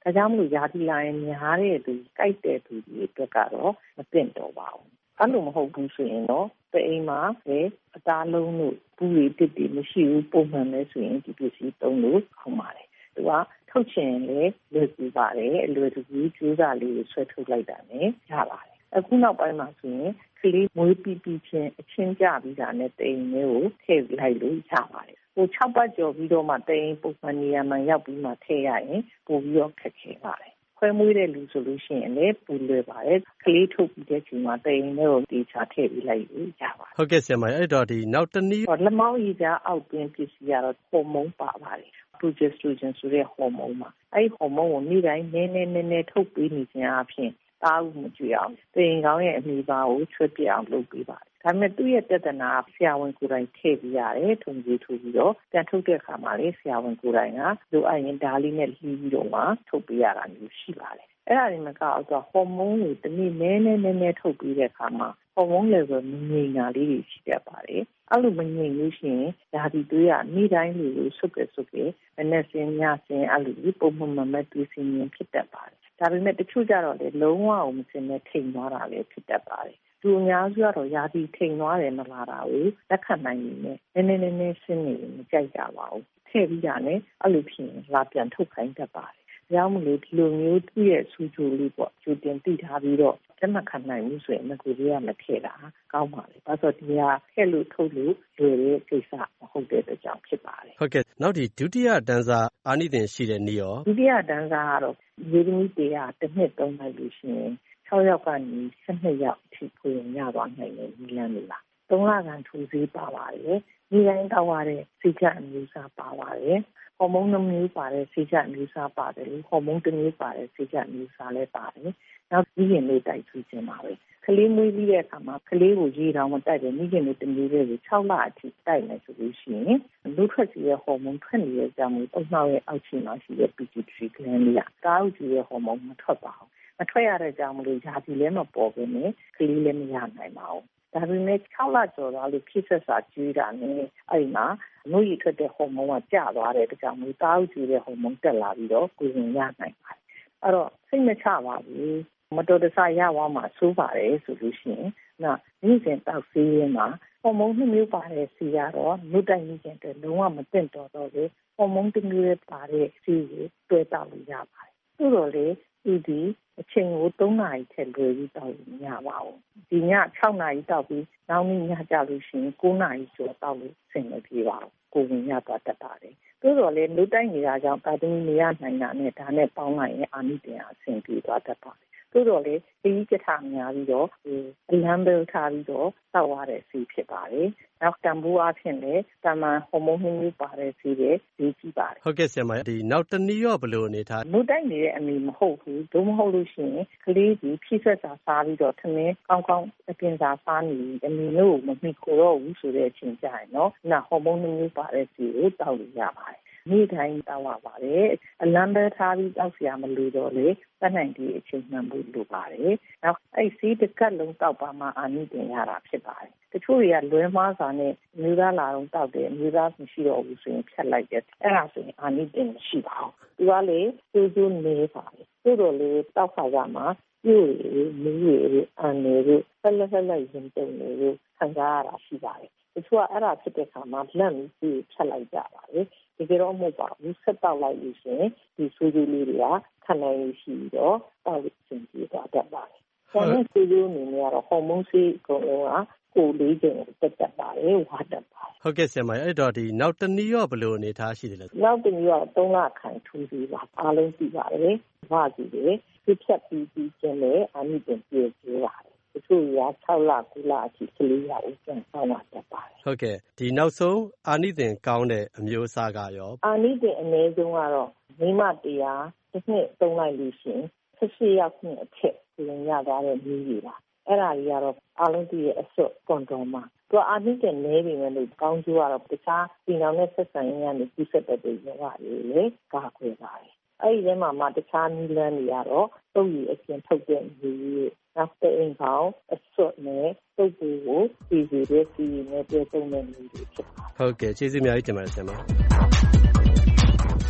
ဒါကြောင့်မလို့ရာသီလာရင်များတဲ့သူကြိုက်တဲ့သူတွေအတွက်ကတော့မသင့်တော်ပါဘူးအဲ့လိုမဟုတ်ဘူးဆိုရင်တော့တအိမ်မှာပဲအသားလုံးတို့ပူရီတစ်တွေမရှိဘူးပုံမှန်လဲဆိုရင်ဒီပစ္စည်းသုံးလို့ခေါင်းပါတယ်သူကထုတ်ချင်လေလွယ်ကူပါတယ်အလွယ်တကူကျိုးစားလေးကိုဆွဲထုတ်လိုက်တာနဲ့ရပါတယ်အခုနောက်ပိုင်းမှာဆိုရင်ကလေးမွေးပြီးချင်းအချင်းကြပြီးတာနဲ့တိမ်လေးကိုထည့်လိုက်လို့ရပါတယ်ဟို6ပတ်ကျော်ပြီးတော့မှတိမ်ပုံမှန်နေရာမှာရောက်ပြီးမှထည့်ရရင်ပိုပြီးတော့ခက်ခဲပါတယ်ခွဲမွေးတဲ့လူဆိုလို့ရှိရင်လည်းပူလွယ်ပါတယ်ကလေးထုတ်ပြီးတဲ့ချိန်မှာတိမ်လေးကိုတေချာထည့်ပြီးလိုက်လို့ရပါတယ်ဟုတ်ကဲ့ဆရာမအဲ့တော့ဒီနောက်တစ်နည်းလက်မောင်းရည်ကြားအောက်တွင်းပစ္စည်းကတော့ဟော်မုန်းပါပါတယ်progesterone ဆိုတဲ့ဟော်မုန်းမှာအဲ့ဒီဟော်မုန်းကိုနေ့တိုင်းနည်းနည်းထုတ်ပေးနေခြင်းအပြင်တားဦးမကြွအောင်တင်ကောင်းရဲ့အမိပါကိုချွတ်ပြအောင်လုပ်ပေးပါတယ်ဒါပေမဲ့သူ့ရဲ့ပြဿနာဆရာဝန်ကိုယ်တိုင်ထည့်ပြရတယ်ထုံကြီးထိုးပြီးတော့ပြန်ထုတ်တဲ့အခါမှာလေဆရာဝန်ကိုယ်တိုင်ကလိုအပ်ရင်ဓာလေးနဲ့လှီးပြီးတော့မှထုတ်ပေးရတာမျိုးရှိပါတယ်အဲ့ဒါတွေမကတော့ဟော်မုန်းကိုတနည်းနည်းထုတ်ပြီးတဲ့အခါမှာဟော်မုန်း level မငြိမ်တာလေးတွေရှိတတ်ပါတယ်အဲ့လိုမငြိမ်လို့ရှိရင်ဓာတိသွေးကနေ့တိုင်းလိုလိုဆုပ်ကြမနေ့စဉ်ညစဉ်အဲ့လိုပုံမှန်မသွေးစင်းရင်ဖြစ်တတ်ပါတယ်ဒါပေမဲ့တချို့ကြတော့လေလုံးဝမစင်နဲ့ထိန်သွားတာလည်းဖြစ်တတ်ပါတယ်သူအများစုကတော့ရာသီထိန်သွားတယ်မလားတာကိုလက်ခံနိုင်နေတယ်နည်းနည်းရှင်းနေမကြိုက်ကြပါဘူးထည့်ပြီးတာနဲ့အဲ့လိုဖြစ်ရင်လာပြန်ထုတ်ခိုင်းတတ်ပါတယ်ကြောင့်မလို့ဒီလိုမျိုးသူ့ရဲ့စူးကျိုးလေးပေါ့ကျူတင်တိထားပြီးတော့လက်မခံနိုင်ဘူးဆိုရင်ငကိုကြီးကမထည့်တာကောင်းပါလေဒါဆိုဒီကထည့်လို့ထုတ်လို့လွယ်တဲ့ကိစ္စမဟုတ်တဲ့အတွက်ကြောင့်ဖြစ်ပါတယ်ဟုတ်ကဲ့နောက်ဒီဒုတိယတန်းစားအာနိသင်ရှိတဲ့နေ့ရောဒုတိယတန်းစားကတော့ရေသမီးတရားတစ်နှစ်သုံးလိုက်လို့ရှိရင်6ယောက်ကနေ12ယောက်အထိဖွင့်ရသွားနိုင်တယ်ဒီလမ်းလေးပါ3လကန်ထူးစေးပါပါတယ်ဒီတိုင်းတောက်ရတဲ့စိတ်ချက်အမျိုးအစားပါပါတယ်ဟော်မုန်းနှမျိုးပါတယ်စိတ်ချက်အမျိုးအစားပါတယ်ဟော်မုန်းတစ်မျိုးပါတယ်စိတ်ချက်အမျိုးအစားလည်းပါတယ်နောက်ပြီးရင်လေးတိုက်ထူးခြင်းပါပဲကလေးမွေးပြီးတဲ့အခါမှာကလေးကိုရေတောင်မတိုက်တယ်မိခင်လေးတစ်မျိုးလေးကို6လအထိတိုက်မယ်ဆိုလို့ရှိရင်လူထွက်စီရဲ့ဟော်မုန်းထွက်နေတဲ့ကြောင့်အုံနှောက်ရဲ့အောက်ခြေမှာရှိတဲ့ pituitary gland လေးကကားဥကြီးရဲ့ဟော်မုန်းမထွက်ပါဘူးမထွက်ရတဲ့ကြောင့်မလို့ယာတီလည်းမပေါ်ဘဲနဲ့ကလေးလည်းမရနိုင်ပါဘူးဒါပေမဲ့6လကျော်သွားလို့ဖြစ်ဆက်စာကျွေးတာနဲ့အဲ့မှာနှုတ်ရထွက်တဲ့ဟော်မုန်းကကျသွားတဲ့ကြောင့်မျိုးကားဥကြီးရဲ့ဟော်မုန်းတက်လာပြီးတော့ကိုယ်ဝင်ရနိုင်ပါတယ်အဲ့တော့စိတ်မချပါဘူးမတော်တဆရသွားမှာစိုးပါတယ်ဆိုလို့ရှိရင်နောက်နေ့စဉ်တောက်ဆေးရင်းမှာဟော်မုန်း2မျိုးပါတဲ့စီကတော့နှုတ်တိုက်နေခြင်းတဲ့လုံးဝမသင့်တော်တော့လေဟော်မုန်း2မျိုးပါတဲ့စီကိုတွဲတောက်လို့ရပါတယ်သို့တော်လေဒီအချိန်ကို3နာရီထက်လွယ်ပြီးတောက်လို့မရပါဘူးဒီည6နာရီတောက်ပြီးနောက်နေ့ညကြလို့ရှိရင်9နာရီကျော်တောက်လို့ဆင်မပြေပါဘူးကိုယ်ဝင်ရသွားတတ်ပါတယ်သို့တော်လေနှုတ်တိုက်နေတာကြောင့်တာသမီနေရနိုင်တာနဲ့ဒါနဲ့ပေါင်းလိုက်ရင်အာနိသင်အဆင်ပြေသွားတတ်ပါတယ်သို့တော်လေဒီကြထများပြီးတော့အလံဘယ်ထားပြီးတော့တောက်ရတဲ့စီဖြစ်ပါတယ်နောက်တံပိုးအဖြစ်လည်းတမန်ဟော်မုန်းမျိုးပါတဲ့စီတွေဒီကြည့်ပါတယ်ဟုတ်ကဲ့ဆရာမဒီနောက်တနည်းရောဘယ်လိုအနေထားနှုတ်တိုက်နေတဲ့အမိမဟုတ်ဘူးဒုမဟုတ်လို့ရှိရင်ကလေးကြီးဖြည့်ဆက်စာစားပြီးတော့ထမင်းကောင်းကောင်းအပြင်စာစားနေအမိလို့မမိခိုတော့ဘူးဆိုတဲ့အချိန်ကြရင်နော်ဟော်မုန်းမျိုးပါတဲ့စီကိုတောက်လို့ရပါတယ်နေ့တိုင်းတောက်ရပါတယ်အလံပဲထားပြီးတောက်เสียမလို့တော့လေတတ်နိုင်တဲ့အချိန်မှန်ဖို့လိုပါတယ်နောက်အဲ့စီးတစ်ကတ်လုံးတောက်ပါမှအာနိသင်ရတာဖြစ်ပါတယ်တချို့တွေကလွဲမှားစာနဲ့မျိုးသားလာတော့တောက်တယ်မျိုးသားမရှိတော့ဘူးဆိုရင်ဖြတ်လိုက်တယ်အဲ့ဒါဆိုရင်အာနိသင်မရှိပါဘူးသူကလေကျိုးနေပါတယ်သို့တော်လေတောက်ခါကြမှာပြည့်ရည်မီးရည်အန်ရည်ဆက်လက်ရင်တုံနေလို့ခံစားရတာရှိပါတယ်တချို့ကအဲ့ဒါဖြစ်တဲ့အခါမှာလက်မီးပြီးဖြတ်လိုက်ကြပါတယ်ဒီကတော့မဟုတ်ပါဘူးဆက်တောက်လိုက်လို့ရှိရင်ဒီဆူဂျီလေးတွေကခဏလေးရှိတော့တောက်လို့ရှင်ကြည့်တော့တတ်ပါတယ်။ဒါနဲ့ဆူဂျီအနေနဲ့ကတော့ဟော်မုန်းဆေးအကုန်လုံးကကိုယ်လေးချိန်တက်တက်ပါတယ်ဝါတက်ပါတယ်ဟုတ်ကဲ့ဆရာမအဲ့တော့ဒီနောက်တနည်းရောဘယ်လိုအနေထားရှိတယ်လဲနောက်တနည်းက3လခိုင်ထူးပြီးပါအားလုံးသိပါတယ်ဘာကြည့်လဲပြဖြတ်ပြီးခြင်းနဲ့အာနိသင်ပြည့်ကျပါတယ်တချို့ရ6လ9လအထိကလေးရဦးပြန်ဆောင်လာတတ်ပါတယ်ဟုတ်ကဲ့ဒီနောက်ဆုံးအာနိသင်ကောင်းတဲ့အမျိုးအစားကရောအာနိသင်အနည်းဆုံးကတော့မိမတရားတစ်နှစ်သုံးလိုက်လို့ရှိရင်18ယောက်နဲ့အထက်ပြန်ရသွားတဲ့မျိုးကြီးပါအဲ့ဒါကြီးကတော့အားလုံးဒီရဲ့အစွတ်ကွန်ဒိုမှာသူအာနိသင်နည်းပြီမဲ့လို့ကောင်းကျိုးကတော့တခြားဒီနောက်နဲ့ဆက်ဆံရင်းကနေပြည့်စက်တဲ့ရောဂါတွေလေကာကွယ်ပါတယ်အဲ့ဒီထဲမှာတခြားနည်းလမ်းတွေကတော့တုပ်ရည်အပြင်ထုတ်တဲ့မျိုးနောက်တဲ့အိမ်ကောင်အစွတ်နဲ့တုပ်ပူကိုပြည်စီတဲ့စီနဲ့ပြည့်စုံတဲ့မျိုးတွေဖြစ်ပါတယ်ဟုတ်ကဲ့ကျေးဇူးအများကြီးတင်ပါတယ်ဆရာမ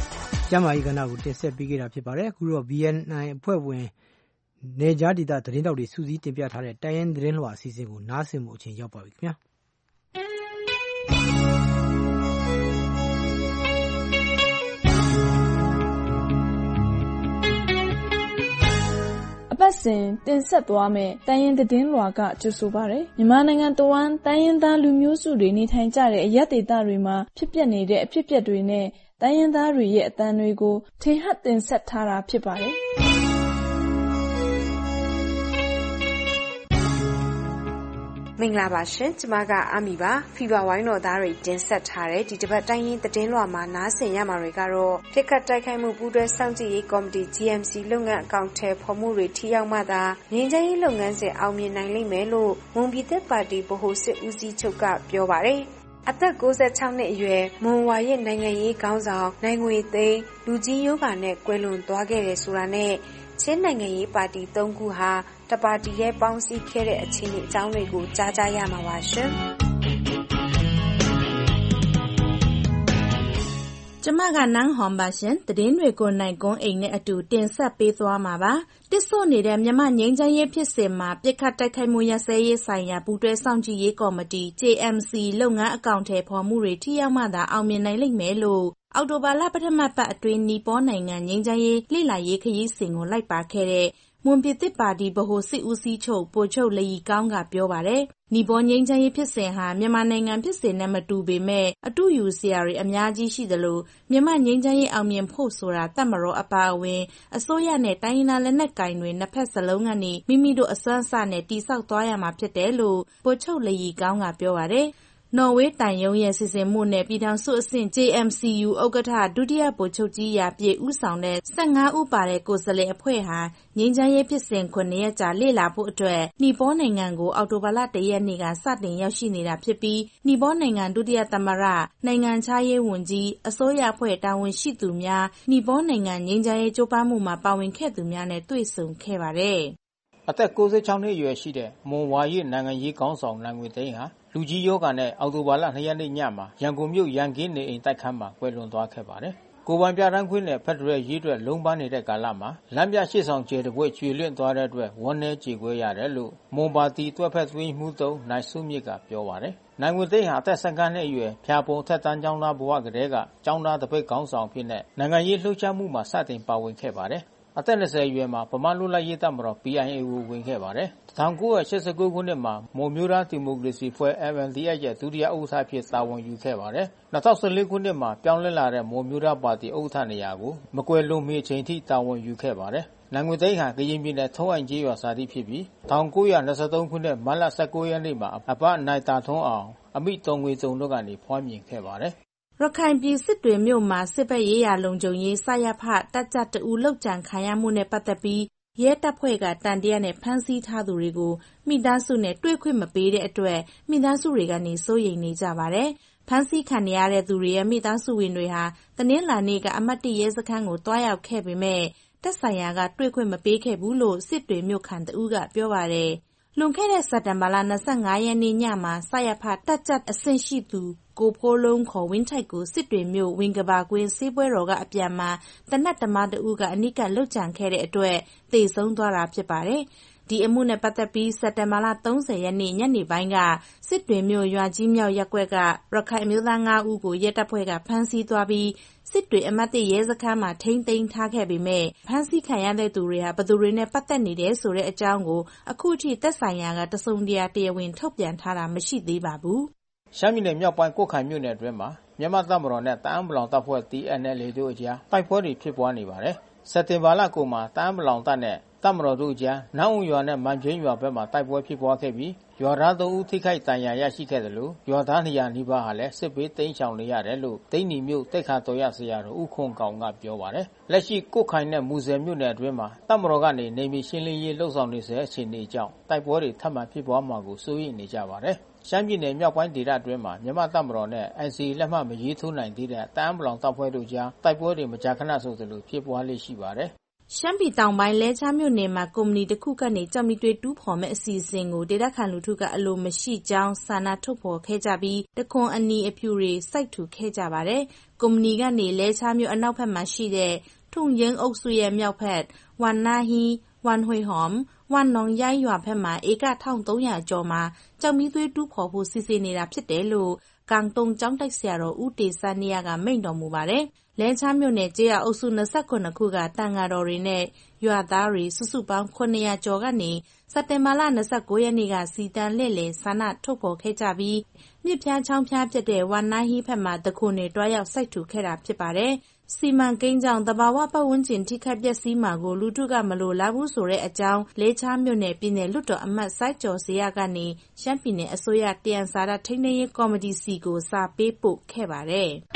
ကျမ်းမာရေးကဏ္ဍကိုတင်ဆက်ပေးခဲ့တာဖြစ်ပါတယ်အခုတော့ BNI အဖွဲ့ဝင်နေကြားဒေသသတင်းတောက်တွေစူးစီးတင်ပြထားတဲ့တိုင်းရင်းသတင်းလွှာအစီအစဉ်ကိုနားဆင်မှုအချိန်ရောက်ပါပြီခင်ဗျာအပတ်စဉ်တင်ဆက်သွားမယ့်တိုင်းရင်းသတင်းလွှာကကြိုဆိုပါရယ်မြန်မာနိုင်ငံတဝန်းတိုင်းရင်းသားလူမျိုးစုတွေနေထိုင်ကြတဲ့အရပ်ဒေသတွေမှာဖြစ်ပျက်နေတဲ့အဖြစ်အပျက်တွေနဲ့တိုင်းရင်းသားတွေရဲ့အသံတွေကိုထင်ဟပ်တင်ဆက်ထားတာဖြစ်ပါတယ်မင်္ဂလာပါရှင်ကျမကအမီပါဖီဗာဝိုင်းတော်သားတွေတင်ဆက်ထားတဲ့ဒီတစ်ပတ်တိုင်းရင်းသတင်းလွှာမှာနားဆင်ရမှာတွေကတော့ပြစ်ခတ်တိုက်ခိုက်မှုပူးတွဲစောင့်ကြည့်ရေးကော်မတီ GMC လုပ်ငန်းအကောင့်ထဲဖော်မှုတွေထိရောက်မှသာငြိမ်းချမ်းရေးလုပ်ငန်းစဉ်အောင်မြင်နိုင်လိမ့်မယ်လို့မွန်ပြည်သက်ပါတီဗဟိုစစ်ဦးစီးချုပ်ကပြောပါတယ်အသက်96နှစ်အရွယ်မွန်ဝါရစ်နိုင်ငံရေးခေါင်းဆောင်နိုင်ငွေသိန်းလူကြီးယောဂါနဲ့ကွယ်လွန်သွားခဲ့တယ်ဆိုတာနဲ့ချင်းနိုင်ငံရေးပါတီ3ခုဟာတပါတီရဲ့ပေါင်းစည်းခဲ့တဲ့အခြေအနေအကြောင်းတွေကိုကြားကြရမှာပါရှင်။ကျမကနန်းဟွန်ပါရှင်သတင်းတွေကိုနိုင်ကွန်းအိမ်နဲ့အတူတင်ဆက်ပေးသွားမှာပါ။တစ်ဆို့နေတဲ့မြန်မာငြိမ်းချမ်းရေးဖြစ်စဉ်မှာပြစ်ခတ်တိုက်ခိုက်မှုရစဲရေးဆိုင်ရာပူးတွဲစောင့်ကြည့်ရေးကော်မတီ JMC လုပ်ငန်းအကောင့်ထဲဖော်မှုတွေထိရောက်မှသာအောင်မြင်နိုင်လိမ့်မယ်လို့အောက်တိုဘာလပထမပတ်အတွင်းနီပေါနိုင်ငံငြိမ်းချမ်းရေးလှိလာရေးခရီးစဉ်ကိုလိုက်ပါခဲ့တဲ့မွန်ပြည်သစ်ပါတီဗဟိုစစ်ဦးစီးချုပ်ပိုချုပ်လရီကောင်းကပြောပါတယ်။နီပေါငြိမ်းချမ်းရေးဖြစ်စဉ်ဟာမြန်မာနိုင်ငံဖြစ်စဉ်နဲ့မတူပေမဲ့အတူယူစရာတွေအများကြီးရှိသလိုမြန်မာငြိမ်းချမ်းရေးအောင်မြင်ဖို့ဆိုတာတပ်မတော်အပါအဝင်အစိုးရနဲ့တိုင်းရင်းသားလက်နက်ကိုင်တွေနှစ်ဖက်စလုံးကနေမိမိတို့အစွမ်းအစနဲ့တိစောက်သွားရမှာဖြစ်တယ်လို့ပိုချုပ်လရီကောင်းကပြောပါတယ်။နော်ဝေးတိုင်ယုံရဲ့စီစဉ်မှုနဲ့ပြည်ထောင်စုအဆင့် JMCU ဥက္ကဋ္ဌဒုတိယဗိုလ်ချုပ်ကြီးရာပြည့်ဦးဆောင်တဲ့15ဦးပါတဲ့ကိုယ်စားလှယ်အဖွဲ့ဟာငြိမ်းချမ်းရေးဖြစ်စဉ်9ရက်ကြာလေ့လာဖို့အတွက်နီပေါနိုင်ငံကိုအောက်တိုဘာလ1ရက်နေ့ကစတင်ရောက်ရှိနေတာဖြစ်ပြီးနီပေါနိုင်ငံဒုတိယသမ္မတနိုင်ငံခြားရေးဝန်ကြီးအစိုးရအဖွဲ့တာဝန်ရှိသူများနီပေါနိုင်ငံငြိမ်းချမ်းရေးကြိုးပမ်းမှုမှာပါဝင်ခဲ့သူများနဲ့တွေ့ဆုံခဲ့ပါတယ်။အသက်96နှစ်အရွယ်ရှိတဲ့မွန်ဝါရစ်နိုင်ငံရေးခေါင်းဆောင်နိုင်ငွေသိန်းဟာလူကြီးယောဂါနဲ့အောက်တိုဘာလ2ရက်နေ့ညမှာရန်ကုန်မြို့ရန်ကင်းနေအိမ်တိုက်ခန်းမှာကွယ်လွန်သွားခဲ့ပါတယ်။ကိုယ်ပိုင်ပြဋ္ဌာန်းခွင့်နဲ့ဖက်ဒရယ်ရေးအတွက်လုံးပန်းနေတဲ့ကာလမှာလမ်းပြရှေ့ဆောင်ကျယ်တပွဲကျွေလွင့်သွားတဲ့အတွက်ဝမ်းနည်းကြေကွဲရတယ်လို့မွန်ပါတီတွဲဖက်သွင်းမှု3နိုင်စုမြင့်ကပြောပါတယ်။နိုင်ငွေသိန်းဟာအသက်15နှစ်အရွယ်ဖျာပုံထက်တန်းကျောင်းသားဘဝကတည်းကကျောင်းသားတပိတ်ခေါင်းဆောင်ဖြစ်တဲ့နိုင်ငံရေးလှုပ်ရှားမှုမှာစတင်ပါဝင်ခဲ့ပါတယ်။အသက်20အရွယ်မှာဗမာလူလိုက်ရေးတပ်မတော် PIA ကိုဝင်ခဲ့ပါတယ်။1989ခုနှစ်မှာမွန်မျိုးသားဒီမိုကရေစီဖွဲ့ MNDF ရဲ့ဒုတိယဥက္ကဋ္ဌအဖြစ်တာဝန်ယူခဲ့ပါတယ်။2014ခုနှစ်မှာပြောင်းလဲလာတဲ့မွန်မျိုးသားပါတီဥက္ကဋ္ဌနေရာကိုမကွယ်လွန်မီအချိန်ထိတာဝန်ယူခဲ့ပါတယ်။နိုင်ငွေသိန်းဟာကရင်ပြည်နယ်ထုံးအိုင်ကျေးရွာဇာတိဖြစ်ပြီး1923ခုနှစ်မတ်လ19ရက်နေ့မှာအဘနိုင်တာထွန်းအောင်အမိတော်ငွေစုံတို့ကနေဖွားမြင်ခဲ့ပါတယ်ရခိုင်ပြည်စစ်တွေမြို့မှာစစ်ဘက်ရေးရာလုံခြုံရေးစရဖတပ်ကြတအူလောက်ကြံခံရမှုနဲ့ပတ်သက်ပြီးရဲတပ်ဖွဲ့ကတန်တရားနဲ့ဖမ်းဆီးထားသူတွေကိုမိသားစုနဲ့တွေ့ခွင့်မပေးတဲ့အတွက်မိသားစုတွေကနေစိုးရိမ်နေကြပါတယ်။ဖမ်းဆီးခံရတဲ့သူတွေရဲ့မိသားစုဝင်တွေဟာတနင်္လာနေ့ကအမတ်တရဲစခန်းကိုတွားရောက်ခဲ့ပေမဲ့တပ်ဆိုင်ရာကတွေ့ခွင့်မပေးခဲ့ဘူးလို့စစ်တွေမြို့ခံတအူးကပြောပါတယ်။လွန်ခဲ့တဲ့စက်တင်ဘာလ25ရက်နေ့ညမှာစရဖတပ်ကြအဆင့်ရှိသူကိုဖိုးလုံးခေါ်ဝင်းထိုက်ကိုစစ်တွေမြို့ဝင်ကဘာကွင်းစေးပွဲတော်ကအပြန်မှာတနတ်တမတအုပ်ကအနိကလှုပ်ကြံခဲ့တဲ့အတွက်သေဆုံးသွားတာဖြစ်ပါတယ်။ဒီအမှုနဲ့ပတ်သက်ပြီးစက်တင်ဘာလ30ရက်နေ့ညနေပိုင်းကစစ်တွေမြို့ရွာကြီးမြောက်ရပ်ကွက်ကရခိုင်မျိုးသား9ဦးကိုရဲတပ်ဖွဲ့ကဖမ်းဆီးသွားပြီးစစ်တွေအမတ်တရဲစခန်းမှာထိန်းသိမ်းထားခဲ့ပေမဲ့ဖမ်းဆီးခံရတဲ့သူတွေဟာဘယ်သူတွေနဲ့ပတ်သက်နေတယ်ဆိုတဲ့အကြောင်းကိုအခုထိသက်ဆိုင်ရာကတစုံတရာတရားဝင်ထုတ်ပြန်ထားတာမရှိသေးပါဘူး။ရှမ်းပြည်နယ်မြောက်ပိုင်းကိုခိုင်မြို့နယ်အတွင်းမှာမြန်မာတပ်မတော်နဲ့တအန်းပလောင်တပ်ဖွဲ့ TNLA တို့အကြားတိုက်ပွဲတွေဖြစ်ပွားနေပါတယ်။စက်တင်ဘာလကုန်မှာတအန်းပလောင်တပ်နဲ့တပ်မတော်တို့အကြားနောင်ရွာနဲ့မန်ကျင်းရွာဘက်မှာတိုက်ပွဲဖြစ်ပွားခဲ့ပြီးရွာသား3ဦးထိခိုက်ဒဏ်ရာရရှိခဲ့တယ်လို့ရွာသား200နီးပါးဟာလည်းစစ်ဘေးတိမ်းရှောင်နေရတယ်လို့တိန်းနီမြို့တိတ်ခါတော်ရဆရာတော်ဦးခွန်ကောင်ကပြောပါတယ်။လက်ရှိကိုခိုင်နဲ့မူဆယ်မြို့နယ်အတွင်းမှာတပ်မတော်ကနေနေမီရှင်းလင်းရေးလှုပ်ဆောင်နေစေအခြေအနေကြောင့်တိုက်ပွဲတွေထပ်မံဖြစ်ပွားမှာကိုစိုးရိမ်နေကြပါတယ်။ရှမ်းပြည်နယ်မြောက်ပိုင်းဒေသအတွင်းမှာမြန်မာတပ်မတော်နဲ့ NCA လက်မှတ်မရေးထိုးနိုင်သေးတဲ့တအန်းပလောင်တပ်ဖွဲ့တို့ကြားတိုက်ပွဲတွေမကြာခဏဆိုသလိုဖြစ်ပွားလေ့ရှိပါတယ်။ရှမ်းပြည်တောင်ပိုင်းလဲချားမြို့နယ်မှာကုမ္ပဏီတစ်ခုကနေကျောက်မီးသွေးတူးဖော်မဲ့အစီအစဉ်ကိုဒေသခံလူထုကအလိုမရှိကြောင်းဆန္ဒထုတ်ဖော်ခဲ့ကြပြီးတခွန်အနီအဖြူတွေစိုက်ထူခဲ့ကြပါတယ်။ကုမ္ပဏီကနေလဲချားမြို့အနောက်ဘက်မှာရှိတဲ့ထုံရင်အုပ်စုရဲ့မြောက်ဘက်ဝန်နာဟီဝန်ဟွေဟော်ဝန်နောင်ရိုင်းရွာဘက်မှာဧက1300ကျော်မှာကျောက်မီးသွေးတူးဖော်ဖို့စီစဉ်နေတာဖြစ်တယ်လို့ကန်တုံကျောင်းတိုက်ဆရာတော်ဦးတေဆန်းနီယာကမိန့်တော်မူပါတယ်။လဲချားမြို့နယ်ကျေးရွာအုပ်စု29ခုကတန်ဃာတော်တွေနဲ့ရွာသားတွေစုစုပေါင်း900ကျော်ကနေစက်တင်ဘာလ29ရက်နေ့ကစီတန်းလှည့်လည်ဆန္ဒထုတ်ဖော်ခဲ့ကြပြီးမြစ်ဖျားချောင်းဖျားပြတဲ့ဝန်နာဟီဘက်မှာတခွန်တွေတွားရောက်စိုက်ထူခဲ့တာဖြစ်ပါတယ်။စီမံကိန်းကြောင့်သဘာဝပတ်ဝန်းကျင်ထိခိုက်ပျက်စီးမှာကိုလူထုကမလိုလားဘူးဆိုတဲ့အကြောင်းလဲချားမြို့နယ်ပြည်နယ်လွှတ်တော်အမတ်စိုက်ကျော်စရာကနေရှမ်းပြည်နယ်အစိုးရတယံဇာတထိန်းသိမ်းရေးကော်မတီစီကိုစာပေးပို့ခဲ့ပါတယ်။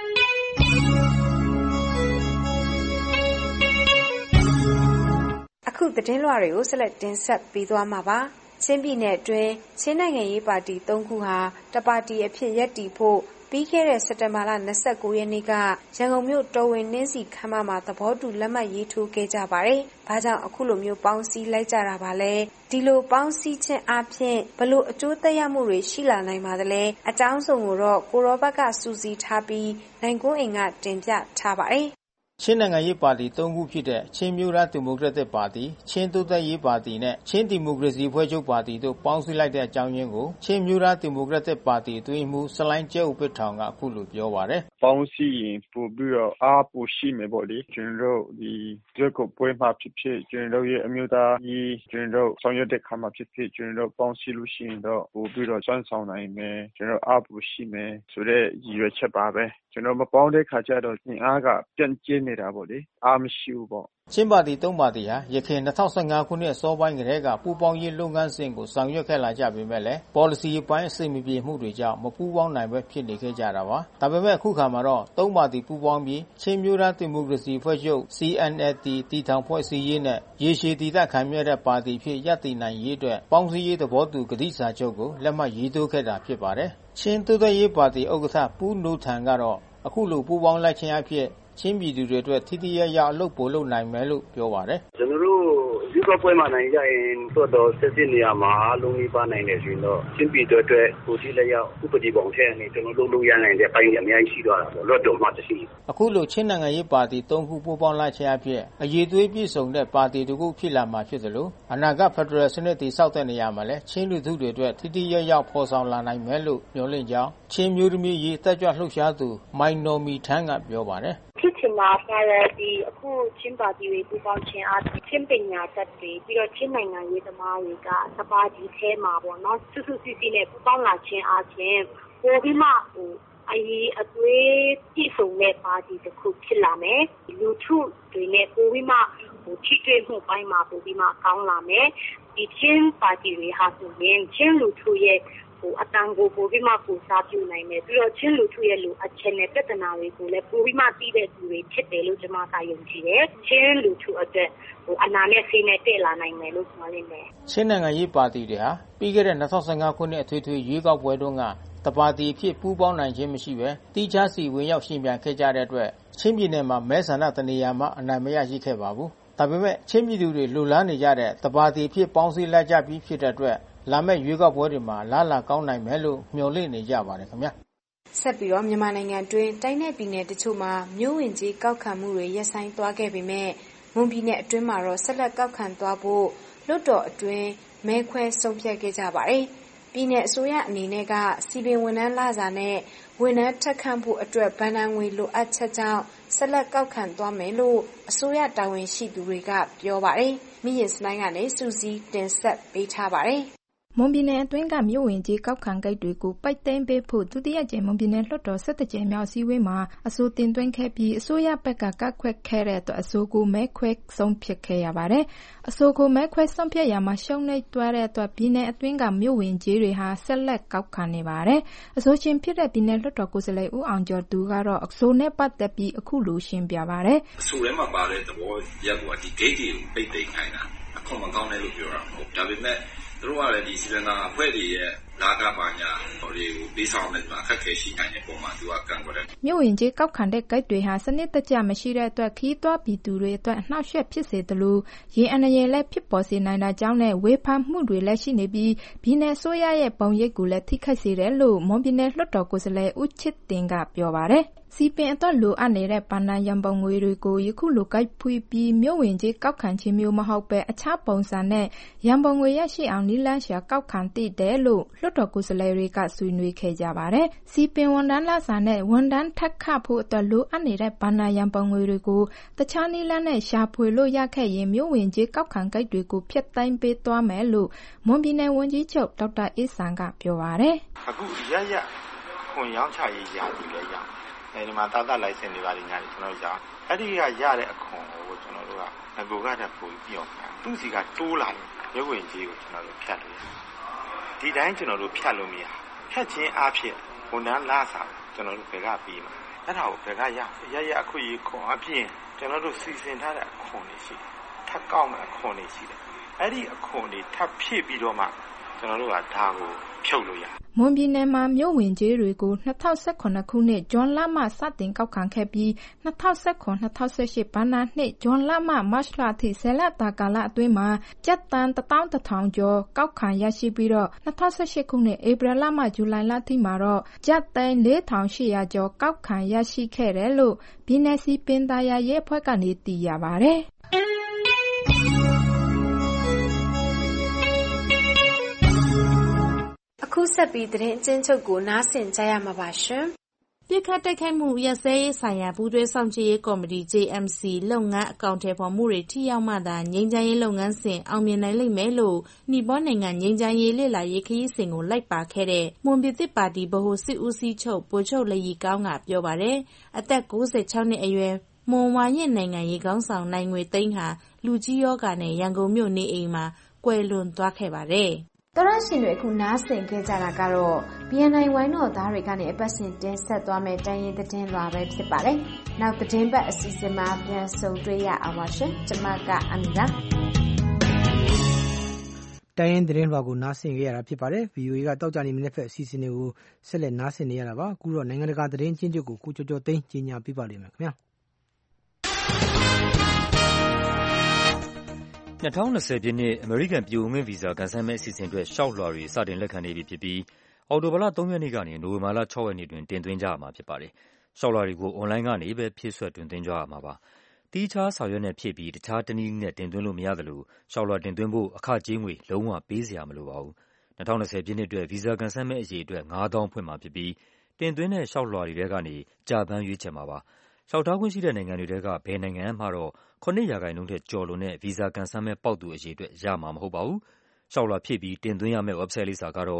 အခုသတင်းလွှာတွေကိုဆက်လက်တင်ဆက်ပေးသွားမှာပါ။ချင်းပြည်နယ်အတွင်းချင်းနိုင်ငံရေးပါတီ3ခုဟာတပါတီအဖြစ်ရပ်တည်ဖို့ပြီးခဲ့တဲ့စက်တင်ဘာလ29ရက်နေ့ကရန်ကုန်မြို့တော်ဝင်နှင်းစီခမ်းမမှာသဘောတူလက်မှတ်ရေးထိုးခဲ့ကြပါတယ်။ဘာကြောင့်အခုလိုမျိုးပေါင်းစည်းလိုက်ကြတာပါလဲ။ဒီလိုပေါင်းစည်းခြင်းအပြင်ဘလို့အကျိုးသက်ရောက်မှုတွေရှိလာနိုင်ပါသလဲ။အကြောင်းစုံကိုတော့ကိုရောဘတ်ကစူးစီးထားပြီးနိုင်ကွန်းအိမ်ကတင်ပြထားပါတယ်။ချင်းနိုင်ငံရေးပါတီ3ခုဖြစ်တဲ့ချင်းမျိုးသားဒီမိုကရက်တစ်ပါတီချင်းတိုးတက်ရေးပါတီနဲ့ချင်းဒီမိုကရေစီဖွဲ့ချုပ်ပါတီတို့ပေါင်းစည်းလိုက်တဲ့အကြောင်းရင်းကိုချင်းမျိုးသားဒီမိုကရက်တစ်ပါတီအတွင်းမှူးစလိုင်းကျဲဥပ္ပထောင်ကအခုလိုပြောပါတယ်ပေါင်းစည်းရင်ပို့ပြီးတော့အားပိုရှိမယ်ပေါ့လေကျွန်တော်တို့ဒီရွက်ကိုပွဲမှာဖြစ်ဖြစ်ကျွန်တော်ရဲ့အမျိုးသားကြီးကျွန်တော်ဆောင်ရွက်တဲ့ခါမှာဖြစ်ဖြစ်ကျွန်တော်ပေါင်းစည်းလို့ရှိရင်တော့ပို့ပြီးတော့စွမ်းဆောင်နိုင်မယ်ကျွန်တော်အားပိုရှိမယ်ဆိုတဲ့ရည်ရွယ်ချက်ပါပဲကျွန်တော်မပေါင်းတဲ့ခါကျတော့ညအားကပြန့်ကျင်းနေတာပေါ့လေအားမရှိဘူးပေါ့ချင်းပါတီ3ပါတီဟာရခိုင်2015ခုနှစ်အစောပိုင်းကတည်းကပူးပေါင်းရေးလုပ်ငန်းစဉ်ကိုဆောင်ရွက်ခဲ့လာကြပေမဲ့လည်း policy ပိုင်းအစိမပြေမှုတွေကြောင့်မပူးပေါင်းနိုင်ပဲဖြစ်နေခဲ့ကြတာပါဒါပေမဲ့အခုခါမှာတော့3ပါတီပူးပေါင်းပြီးချင်းမျိုးသားဒီမိုကရေစီဖွဲ့ချုပ် CNLD တည်ထောင်ဖွဲ့စည်းရေးနဲ့ရေရှည်တည်တံ့ခိုင်မြဲတဲ့ပါတီဖြစ်ရပ်တည်နိုင်ရေးအတွက်ပေါင်းစည်းရေးသဘောတူကတိစာချုပ်ကိုလက်မှတ်ရေးထိုးခဲ့တာဖြစ်ပါတယ်ချင်းတိုးတက်ရေးပါတီဥက္ကဋ္ဌပူးနိုထန်ကတော့အခုလိုပူးပေါင်းလိုက်ခြင်းအဖြစ်ချင်းပြည်သူတွေအတွက်ထိထိရောက်ရောက်အလုပ်ပို့လုပ်နိုင်မယ်လို့ပြောပါတယ်ကျွန်တော်တို့ဒီကပွဲမှာနိုင်ကြရင်တော့ဆက်စစ်နေရမှာအလုံးကြီးပါနိုင်တယ်ဆိုရင်တော့ချင်းပြည်သူအတွက်ကိုကြီးလက်ရောက်ဥပဒေပုံထဲကနေကျွန်တော်လုပ်ရနိုင်တဲ့ပိုင်းတွေအများကြီးရှိသွားတာပေါ့လွတ်တော်မှတရှိအခုလိုချင်းနိုင်ငံရေးပါတီ3ခုပူးပေါင်းလိုက်ခြင်းအဖြစ်အရေးသွေးပြည့်စုံတဲ့ပါတီတစ်ခုဖြစ်လာမှာဖြစ်သလိုအနာဂတ်ဖက်ဒရယ်စနစ်တည်ဆောက်တဲ့နေရာမှာလည်းချင်းလူထုတွေအတွက်ထိထိရောက်ရောက်ဖော်ဆောင်လာနိုင်မယ်လို့မျှော်လင့်ကြောင်းချင်းမျိုးသမီးရေးတက်ကြွလှုပ်ရှားသူမိုင်နော်မီထန်းကပြောပါတယ်ဖြစ်ချင်တာကတော့ဒီအခုချင်းပါတီတွေပူးပေါင်းခြင်းအားဖြင့်ချင်းပညာတတ်တွေပြီးတော့ချင်းနိုင်ငံရေးသမားတွေကစပါးကြီးထဲမှာပေါ့နော်စုစုစည်းစည်းနဲ့ပူးပေါင်းလာခြင်းအားဖြင့်ပိုပြီးမှအရေးအသွေးပြည့်စုံတဲ့ပါတီတစ်ခုဖြစ်လာမယ်လူထုတွေနဲ့ပိုပြီးမှထိတွေ့မှုပိုင်းမှာပိုပြီးမှကောင်းလာမယ်ဒီချင်းပါတီတွေဟာဆိုရင်ချင်းလူထုရဲ့အတန်ကိုပိုပြီးမှကိုစားပြုနိုင်တယ်ပြီးတော့ချင်းလူထုရဲ့လူအချက်နဲ့ပြဿနာတွေကိုလည်းပိုပြီးမှသိတဲ့သူတွေဖြစ်တယ်လို့ကျွန်မကယုံကြည်တယ်ချင်းလူထုအတွက်အနာနဲ့ဆေးနဲ့တည့်လာနိုင်မယ်လို့ပြောနေတယ်ချင်းနိုင်ငံရေးပါတီတွေဟာပြီးခဲ့တဲ့2015ခုနှစ်အထွေထွေရွေးကောက်ပွဲတုန်းကတပါတီဖြစ်ပူးပေါင်းနိုင်ခြင်းမရှိပဲတိကျစီဝင်ရောက်ရှင်ပြန်ခဲ့ကြတဲ့အတွက်ချင်းပြည်နယ်မှာမဲဆန္ဒတနေရာမှာအနိုင်မရရှိခဲ့ပါဘူးဒါပေမဲ့ချင်းပြည်သူတွေလူလားနေကြတဲ့တပါတီဖြစ်ပေါင်းစည်းလိုက်ကြပြီးဖြစ်တဲ့အတွက်လာမယ့်ရွေးကောက်ပွဲတွေမှာလားလာကောင်းနိုင်မယ်လို့မျှော်လင့်နေကြပါတယ်ခင်ဗျာဆက်ပြီးတော့မြန်မာနိုင်ငံတွင်းတိုင်းနယ်ပြည်နယ်တချို့မှာမြို့ဝင်ကြီးကောက်ခံမှုတွေရပ်ဆိုင်းသွားခဲ့ပေမဲ့မွန်ပြည်နယ်အတွင်းမှာတော့ဆက်လက်ကောက်ခံသွားဖို့လွှတ်တော်အတွင်းမဲခွဲဆုံးဖြတ်ခဲ့ကြပါတယ်ပြည်내အစိုးရအနေနဲ့ကစီပင်ဝန်ထမ်းလစာနဲ့ဝန်ထမ်းထက်ခန့်ဖို့အတွက်ဘဏ္ဍာငွေလိုအပ်ချက်ကြောင့်ဆက်လက်ကောက်ခံသွားမယ်လို့အစိုးရတာဝန်ရှိသူတွေကပြောပါတယ်။မိရင်စနိုင်းကနေစူးစီးတင်ဆက်ပေးထားပါတယ်။မွန်ပြည်နယ်အတွင်းကမြို့ဝင်ကြီးကောက်ခံဂိတ်တွေကိုပိတ်သိမ်းပေးဖို့ဒုတိယကြိမ်မွန်ပြည်နယ်လွှတ်တော်17ကြိမ်မြောက်စည်းဝေးမှာအဆိုတင်သွင်းခဲ့ပြီးအစိုးရဘက်ကကန့်ကွက်ခဲ့တဲ့အတွက်အဆိုကိုမဲခွဲဆုံးဖြတ်ခဲ့ရပါတယ်။အဆိုကိုမဲခွဲဆုံးဖြတ်ရမှာရှုံးနိမ့်သွားတဲ့အတွက်ပြည်내အတွင်းကမြို့ဝင်ကြီးတွေဟာဆက်လက်ကောက်ခံနေပါတယ်။အဆိုရှင်ဖြစ်တဲ့ပြည်내လွှတ်တော်ကိုယ်စားလှယ်ဦးအောင်ကျော်သူကတော့အဆိုနဲ့ပတ်သက်ပြီးအခုလိုရှင်းပြပါတယ်။အဆိုထဲမှာပါတဲ့သဘောရပ်ကဒီ gate တွေကိုပိတ်သိမ်းခိုင်းတာအခွန်မကောင်းတယ်လို့ပြောတာမဟုတ်ဒါပေမဲ့သူတို့ကလည်းဒီစီလန်နာအဖွဲ့တွေရဲ့လာကပါညာတွေကိုပေးဆောင်တဲ့အခက်အခဲရှိနိုင်တဲ့ပုံမှာသူကကန့်ကွက်တယ်။မြို့ဝင်ကြီးကောက်ခံတဲ့ဂိတ်တွေဟာစနစ်တကျမရှိတဲ့အတွက်ခရီးသွားပြည်သူတွေအတွက်အနှောက်အယှက်ဖြစ်စေသလိုရေအန္တရာယ်လည်းဖြစ်ပေါ်စေနိုင်တာကြောင့်နဲ့ဝေဖန်မှုတွေလည်းရှိနေပြီးပြည်내အစိုးရရဲ့ပုံရိပ်ကိုလည်းထိခိုက်စေတယ်လို့မွန်ပြည်နယ်လွှတ်တော်ကိုယ်စားလှယ်ဦးချစ်တင်ကပြောပါတယ်။စီပင်အတွက်လိုအပ်နေတဲ့ဘဏ္ဍာရန်ပုံငွေတွေကိုယခုလိုဂိတ်ဖွင့်ပြီးမြို့ဝင်ကြီးကောက်ခံခြင်းမျိုးမဟုတ်ပဲအခြားပုံစံနဲ့ရန်ပုံငွေရရှိအောင်နည်းလမ်းရှာကောက်ခံသင့်တယ်လို့လွှတ်တော်ကိုယ်စားလှယ်တွေကဆွေးနွေးခဲ့ကြပါတယ်။စီပင်ဝန်ထမ်းလစာနဲ့ဝန်ထမ်းထပ်ခဖို့အတွက်လိုအပ်နေတဲ့ဘဏ္ဍာရန်ပုံငွေတွေကိုတခြားနည်းလမ်းနဲ့ရှာဖွေလို့ရခဲ့ရင်မြို့ဝင်ကြီးကောက်ခံဂိတ်တွေကိုဖျက်သိမ်းပေးသွားမယ်လို့မွန်ပြည်နယ်ဝန်ကြီးချုပ်ဒေါက်တာအေးဆန်ကပြောပါတယ်။အခုရခွန်ရောင်းချရေးရာဒီလည်းရဒီမှာတာလိုင်စင်တွေပါညာတွေကျွန်တော်ရအဲ့ဒီကရတဲ့အခွန်ကိုကျွန်တော်တို့ကငကိုကတည်းကပို့ပြီးပြောသူ့စီကတိုးလာရင်ရုပ်ဝင်ကြီးကိုကျွန်တော်တို့ဖြတ်လို့ဒီတိုင်းကျွန်တော်တို့ဖြတ်လို့မရဖြတ်ခြင်းအဖြစ်ဝန်ထမ်းလာစာကျွန်တော်တို့ဘယ်ကပြီးမှာအဲ့ဒါကိုဘယ်ကရအခွင့်အရေးခွန်အပြင်ကျွန်တော်တို့စီစဉ်ထားတဲ့အခွန်တွေရှိတယ်ထပ်ကောက်မဲ့အခွန်တွေရှိတယ်အဲ့ဒီအခွန်တွေထပ်ဖြည့်ပြီးတော့မှကျွန်တော်တို့ကဒါကိုဖြုတ်လို့ရမွန်ပြည်နယ်မှာမြို့ဝင်ကြီးတွေကို2018ခုနှစ်ဇွန်လမှစတင်ကောက်ခံခဲ့ပြီး2019-2018ဘဏ္ဍာနှစ်ဇွန်လမှမတ်လအထိ10လတာကာလအတွင်းမှာကျပ်တန်11,000ကျော်ကောက်ခံရရှိပြီးတော့2018ခုနှစ်ဧပြီလမှဇူလိုင်လထိမှာတော့ကျပ်တန်4,800ကျော်ကောက်ခံရရှိခဲ့တယ်လို့ပြည်내စီပင်သာယာရေးအဖွဲ့ကနေသိရပါတယ်။အခုဆက်ပြီးသတင်းအကျဉ်းချုပ်ကိုနားဆင်ကြရမှာပါရှင်။ပြစ်ခတ်တိုက်ခိုက်မှုရပ်စဲရေးဆိုင်ရာပူးတွဲစောင့်ကြည့်ရေးကော်မတီ JMC လုပ်ငန်းအကောင့်ထဲပေါ်မှုတွေထိရောက်မှသာငြိမ်းချမ်းရေးလုပ်ငန်းစဉ်အောင်မြင်နိုင်လိမ့်မယ်လို့နီပေါနိုင်ငံငြိမ်းချမ်းရေးလေ့လာရေးခရီးစဉ်ကိုလိုက်ပါခဲ့တဲ့မွန်ပြည်သစ်ပါတီဗဟိုစစ်ဦးစီးချုပ်ဗိုလ်ချုပ်လရီကောင်းကပြောပါတယ်။အသက်96နှစ်အရွယ်မွန်ဝါရင့်နိုင်ငံရေးခေါင်းဆောင်နိုင်ငွေသိန်းဟာလူကြီးယောဂနဲ့ရန်ကုန်မြို့နေအိမ်မှာကွယ်လွန်သွားခဲ့ပါတယ်။တော်ရရှင်တွေအခုနားဆင်ခဲ့ကြတာကတော့ BNI ဝိုင်းတော်သားတွေကနေအပတ်စဉ်တင်ဆက်သွားမယ့်တိုင်းရင်းသတင်းလွှာပဲဖြစ်ပါတယ်။နောက်သတင်းပတ်အစီအစဉ်မှာပြန်ဆုံတွေ့ရအောင်ပါရှင်။ကျွန်မကအမီလာတိုင်းရင်းသတင်းလွှာကိုနားဆင်ခဲ့ရတာဖြစ်ပါတယ်။ VOA ကတောက်ကြနေမနေ့ဖက်အစီအစဉ်တွေကိုဆက်လက်နားဆင်နေရတာပါ။အခုတော့နိုင်ငံတကာသတင်းချင်းချုပ်ကိုကိုကျော်ကျော်သိန်းကြီးညာပြပါလိမ့်မယ်ခင်ဗျာ။ 2020ပြည့်နှစ်အမေရိကန်ပြည်ဝင်ခွင့်ဗီဇာကန်ဆယ်မဲ့အစီအစဉ်အတွက်လျှောက်လွှာတွေစတင်လက်ခံနေပြီဖြစ်ပြီးအောက်တိုဘာလ3ရက်နေ့ကနေနိုဝင်ဘာလ6ရက်နေ့တွင်တင်သွင်းကြရမှာဖြစ်ပါတယ်။လျှောက်လွှာတွေကိုအွန်လိုင်းကနေပဲဖြည့်ဆွတ်တင်သွင်းကြရမှာပါ။တီးခြားစာရွက်နဲ့ဖြည့်ပြီးတခြားတနည်းနဲ့တင်သွင်းလို့မရသလိုလျှောက်လွှာတင်သွင်းဖို့အခကြေးငွေလုံးဝပေးစရာမလိုပါဘူး။2020ပြည့်နှစ်အတွက်ဗီဇာကန်ဆယ်မဲ့အရေအတွက် 9,000 ဖွင့်မှာဖြစ်ပြီးတင်သွင်းတဲ့လျှောက်လွှာတွေထဲကနေကြာပန်းရွေးချယ်မှာပါ။လျှောက်ထားခွင့်ရှိတဲ့နိုင်ငံတွေထဲကဘယ်နိုင်ငံမှတော့9% ထက်ကျော်လွန်တဲ့ဗီဇာကန်ဆယ်မဲ့ပေါက်သူအရေအတွက်ရမှာမဟုတ်ပါဘူး။လျှောက်လွှာဖြည့်ပြီးတင်သွင်းရမယ့် website လိပ်စာကတော့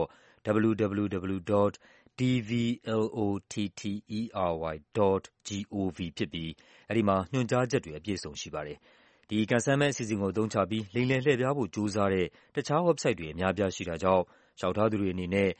www.dvlottery.gov ဖြစ်ပြီးအဲဒီမှာညွှန်ကြားချက်တွေအပြည့်အစုံရှိပါတယ်။ဒီကန်ဆယ်မဲ့အစီအစဉ်ကိုအသုံးချပြီးလိမ်လည်လှည့်ဖျားဖို့ကြိုးစားတဲ့တခြား website တွေအများပြားရှိတာကြောင့်လျှောက်ထားသူတွေအနေနဲ့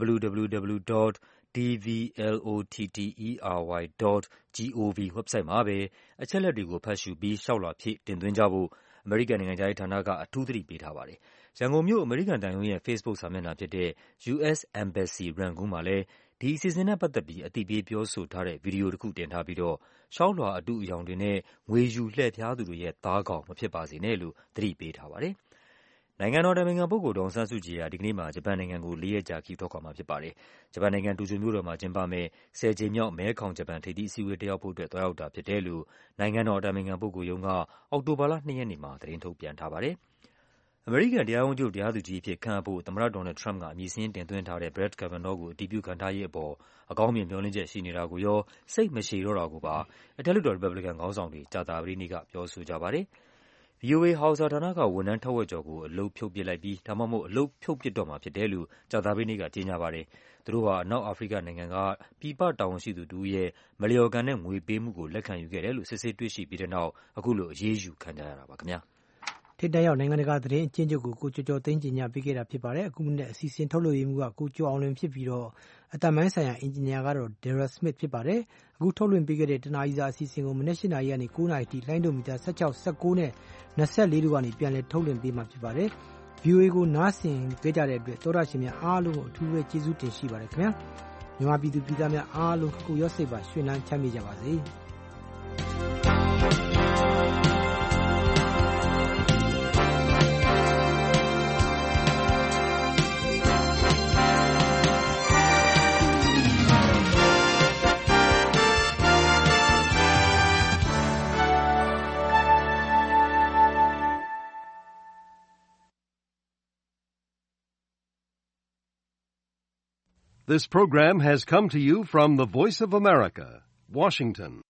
www.dvlottery.gov website မှာပဲအချက်လက်တွေကိုဖတ်ရှုပြီးလျှောက်လွှာဖြည့်တင်သွင်းကြဖို့အမေရိကန်နိုင်ငံခြားရေးဌာနကအထူးသတိပေးထားပါတယ်။ရန်ကုန်မြို့အမေရိကန်သံရုံးရဲ့ Facebook စာမျက်နှာဖြစ်တဲ့ US Embassy Rangoon မှာလည်းဒီအစီအစဉ်နဲ့ပတ်သက်ပြီးအသိပေးပြောဆိုထားတဲ့ဗီဒီယိုတစ်ခုတင်ထားပြီးတော့လျှောက်လွှာအတုအယောင်တွေနဲ့ငွေယူလှည့်ဖျားသူတွေရဲ့သားကောင်မဖြစ်ပါစေနဲ့လို့သတိပေးထားပါတယ်။နိုင်ငံတော်အတိုင်ပင်ခံပုဂ္ဂိုလ်ဒေါ်အောင်ဆန်းစုကြည်ဟာဒီကနေ့မှာဂျပန်နိုင်ငံကို4ရက်ကြာခရီးထွက်ခွာမှာဖြစ်ပါတယ်။ဂျပန်နိုင်ငံတိုကျိုမြို့တော်မှာကျင်းပမယ့်10ကြိမ်မြောက်မဲခေါင်ဂျပန်ထိပ်သီးအစည်းအဝေးတက်ရောက်ဖို့အတွက်သွားရောက်တာဖြစ်တယ်လို့နိုင်ငံတော်အတိုင်ပင်ခံပုဂ္ဂိုလ်ရုံးကအောက်တိုဘာလ2ရက်နေ့မှာသတင်းထုတ်ပြန်ထားပါတယ်။အမေရိကန်တရားရုံးချုပ်တရားသူကြီးအဖြစ်ခန့်အပ်ဖို့သမ္မတဒေါ်နယ်လ်ဒ်ထရမ့်ကအမည်စာရင်းတင်သွင်းထားတဲ့ Brett Kavanaugh ကိုအတည်ပြုခန့်ထားရေးအပေါ်အကောင်းမြင်မျှော်လင့်ချက်ရှိနေတာကိုရောစိတ်မရှည်တော့တာကိုပါအထက်လွှတ်တော်ရီပတ်ဘလီကန်ခေါင်းဆောင်တွေကြာသပတေးနေ့ကပြောဆိုကြပါတယ်။ VOA ဟောင်စာဌာနကဝန်ထမ်းထက်ဝက်ကျော်ကိုအလုပ်ဖြုတ်ပစ်လိုက်ပြီးဒါမှမဟုတ်အလုပ်ဖြုတ်ပစ်တော့မှာဖြစ်တယ်လို့ကြာသပတေးနေ့ကကြေညာပါတယ်။သူတို့ဟာအနောက်အာဖရိကနိုင်ငံကပြည်ပတာဝန်ရှိသူတစ်ဦးရဲ့မလျော်ကန်တဲ့ငွေပေးမှုကိုလက်ခံယူခဲ့တယ်လို့စစ်ဆေးတွေ့ရှိပြီးတဲ့နောက်အခုလိုအရေးယူခံကြရတာပါခင်ဗျာ။ထိပ်တန်းရောက်နိုင်ငံတကာသတင်းအကျဉ်းချုပ်ကိုကိုကျော်ကျော်သိန်းကြီးညာပေးခဲ့တာဖြစ်ပါတယ်။အခုနဲ့အစီအစဉ်ထုတ်လုပ်ရေးမှုကကိုကျော်အောင်လွင်ဖြစ်ပြီးတော့အတမန်ဆိုင်ရာအင်ဂျင်နီယာကတော့ Daryl Smith ဖြစ်ပါတယ်။အခုထုတ်လွှင့်ပေးခဲ့တဲ့တနာရီစာအစီအစဉ်ကိုမနက်၈နာရီကနေ9နာရီထိလိုင်းဒိုမီတာ16 19နဲ့24တို့ကနေပြန်လည်ထုတ်လွှင့်ပေးမှာဖြစ်ပါတယ်။ VOA ကိုနားဆင်ကြကြတဲ့အတွက်သောတာရှင်များအားလုံးကိုအထူးပဲကျေးဇူးတင်ရှိပါတယ်ခင်ဗျာမြန်မာပြည်သူပြည်သားများအားလုံးကိုရောစိတ်ပါရွှင်လန်းချမ်းမြေ့ကြပါစေ This program has come to you from the Voice of America, Washington.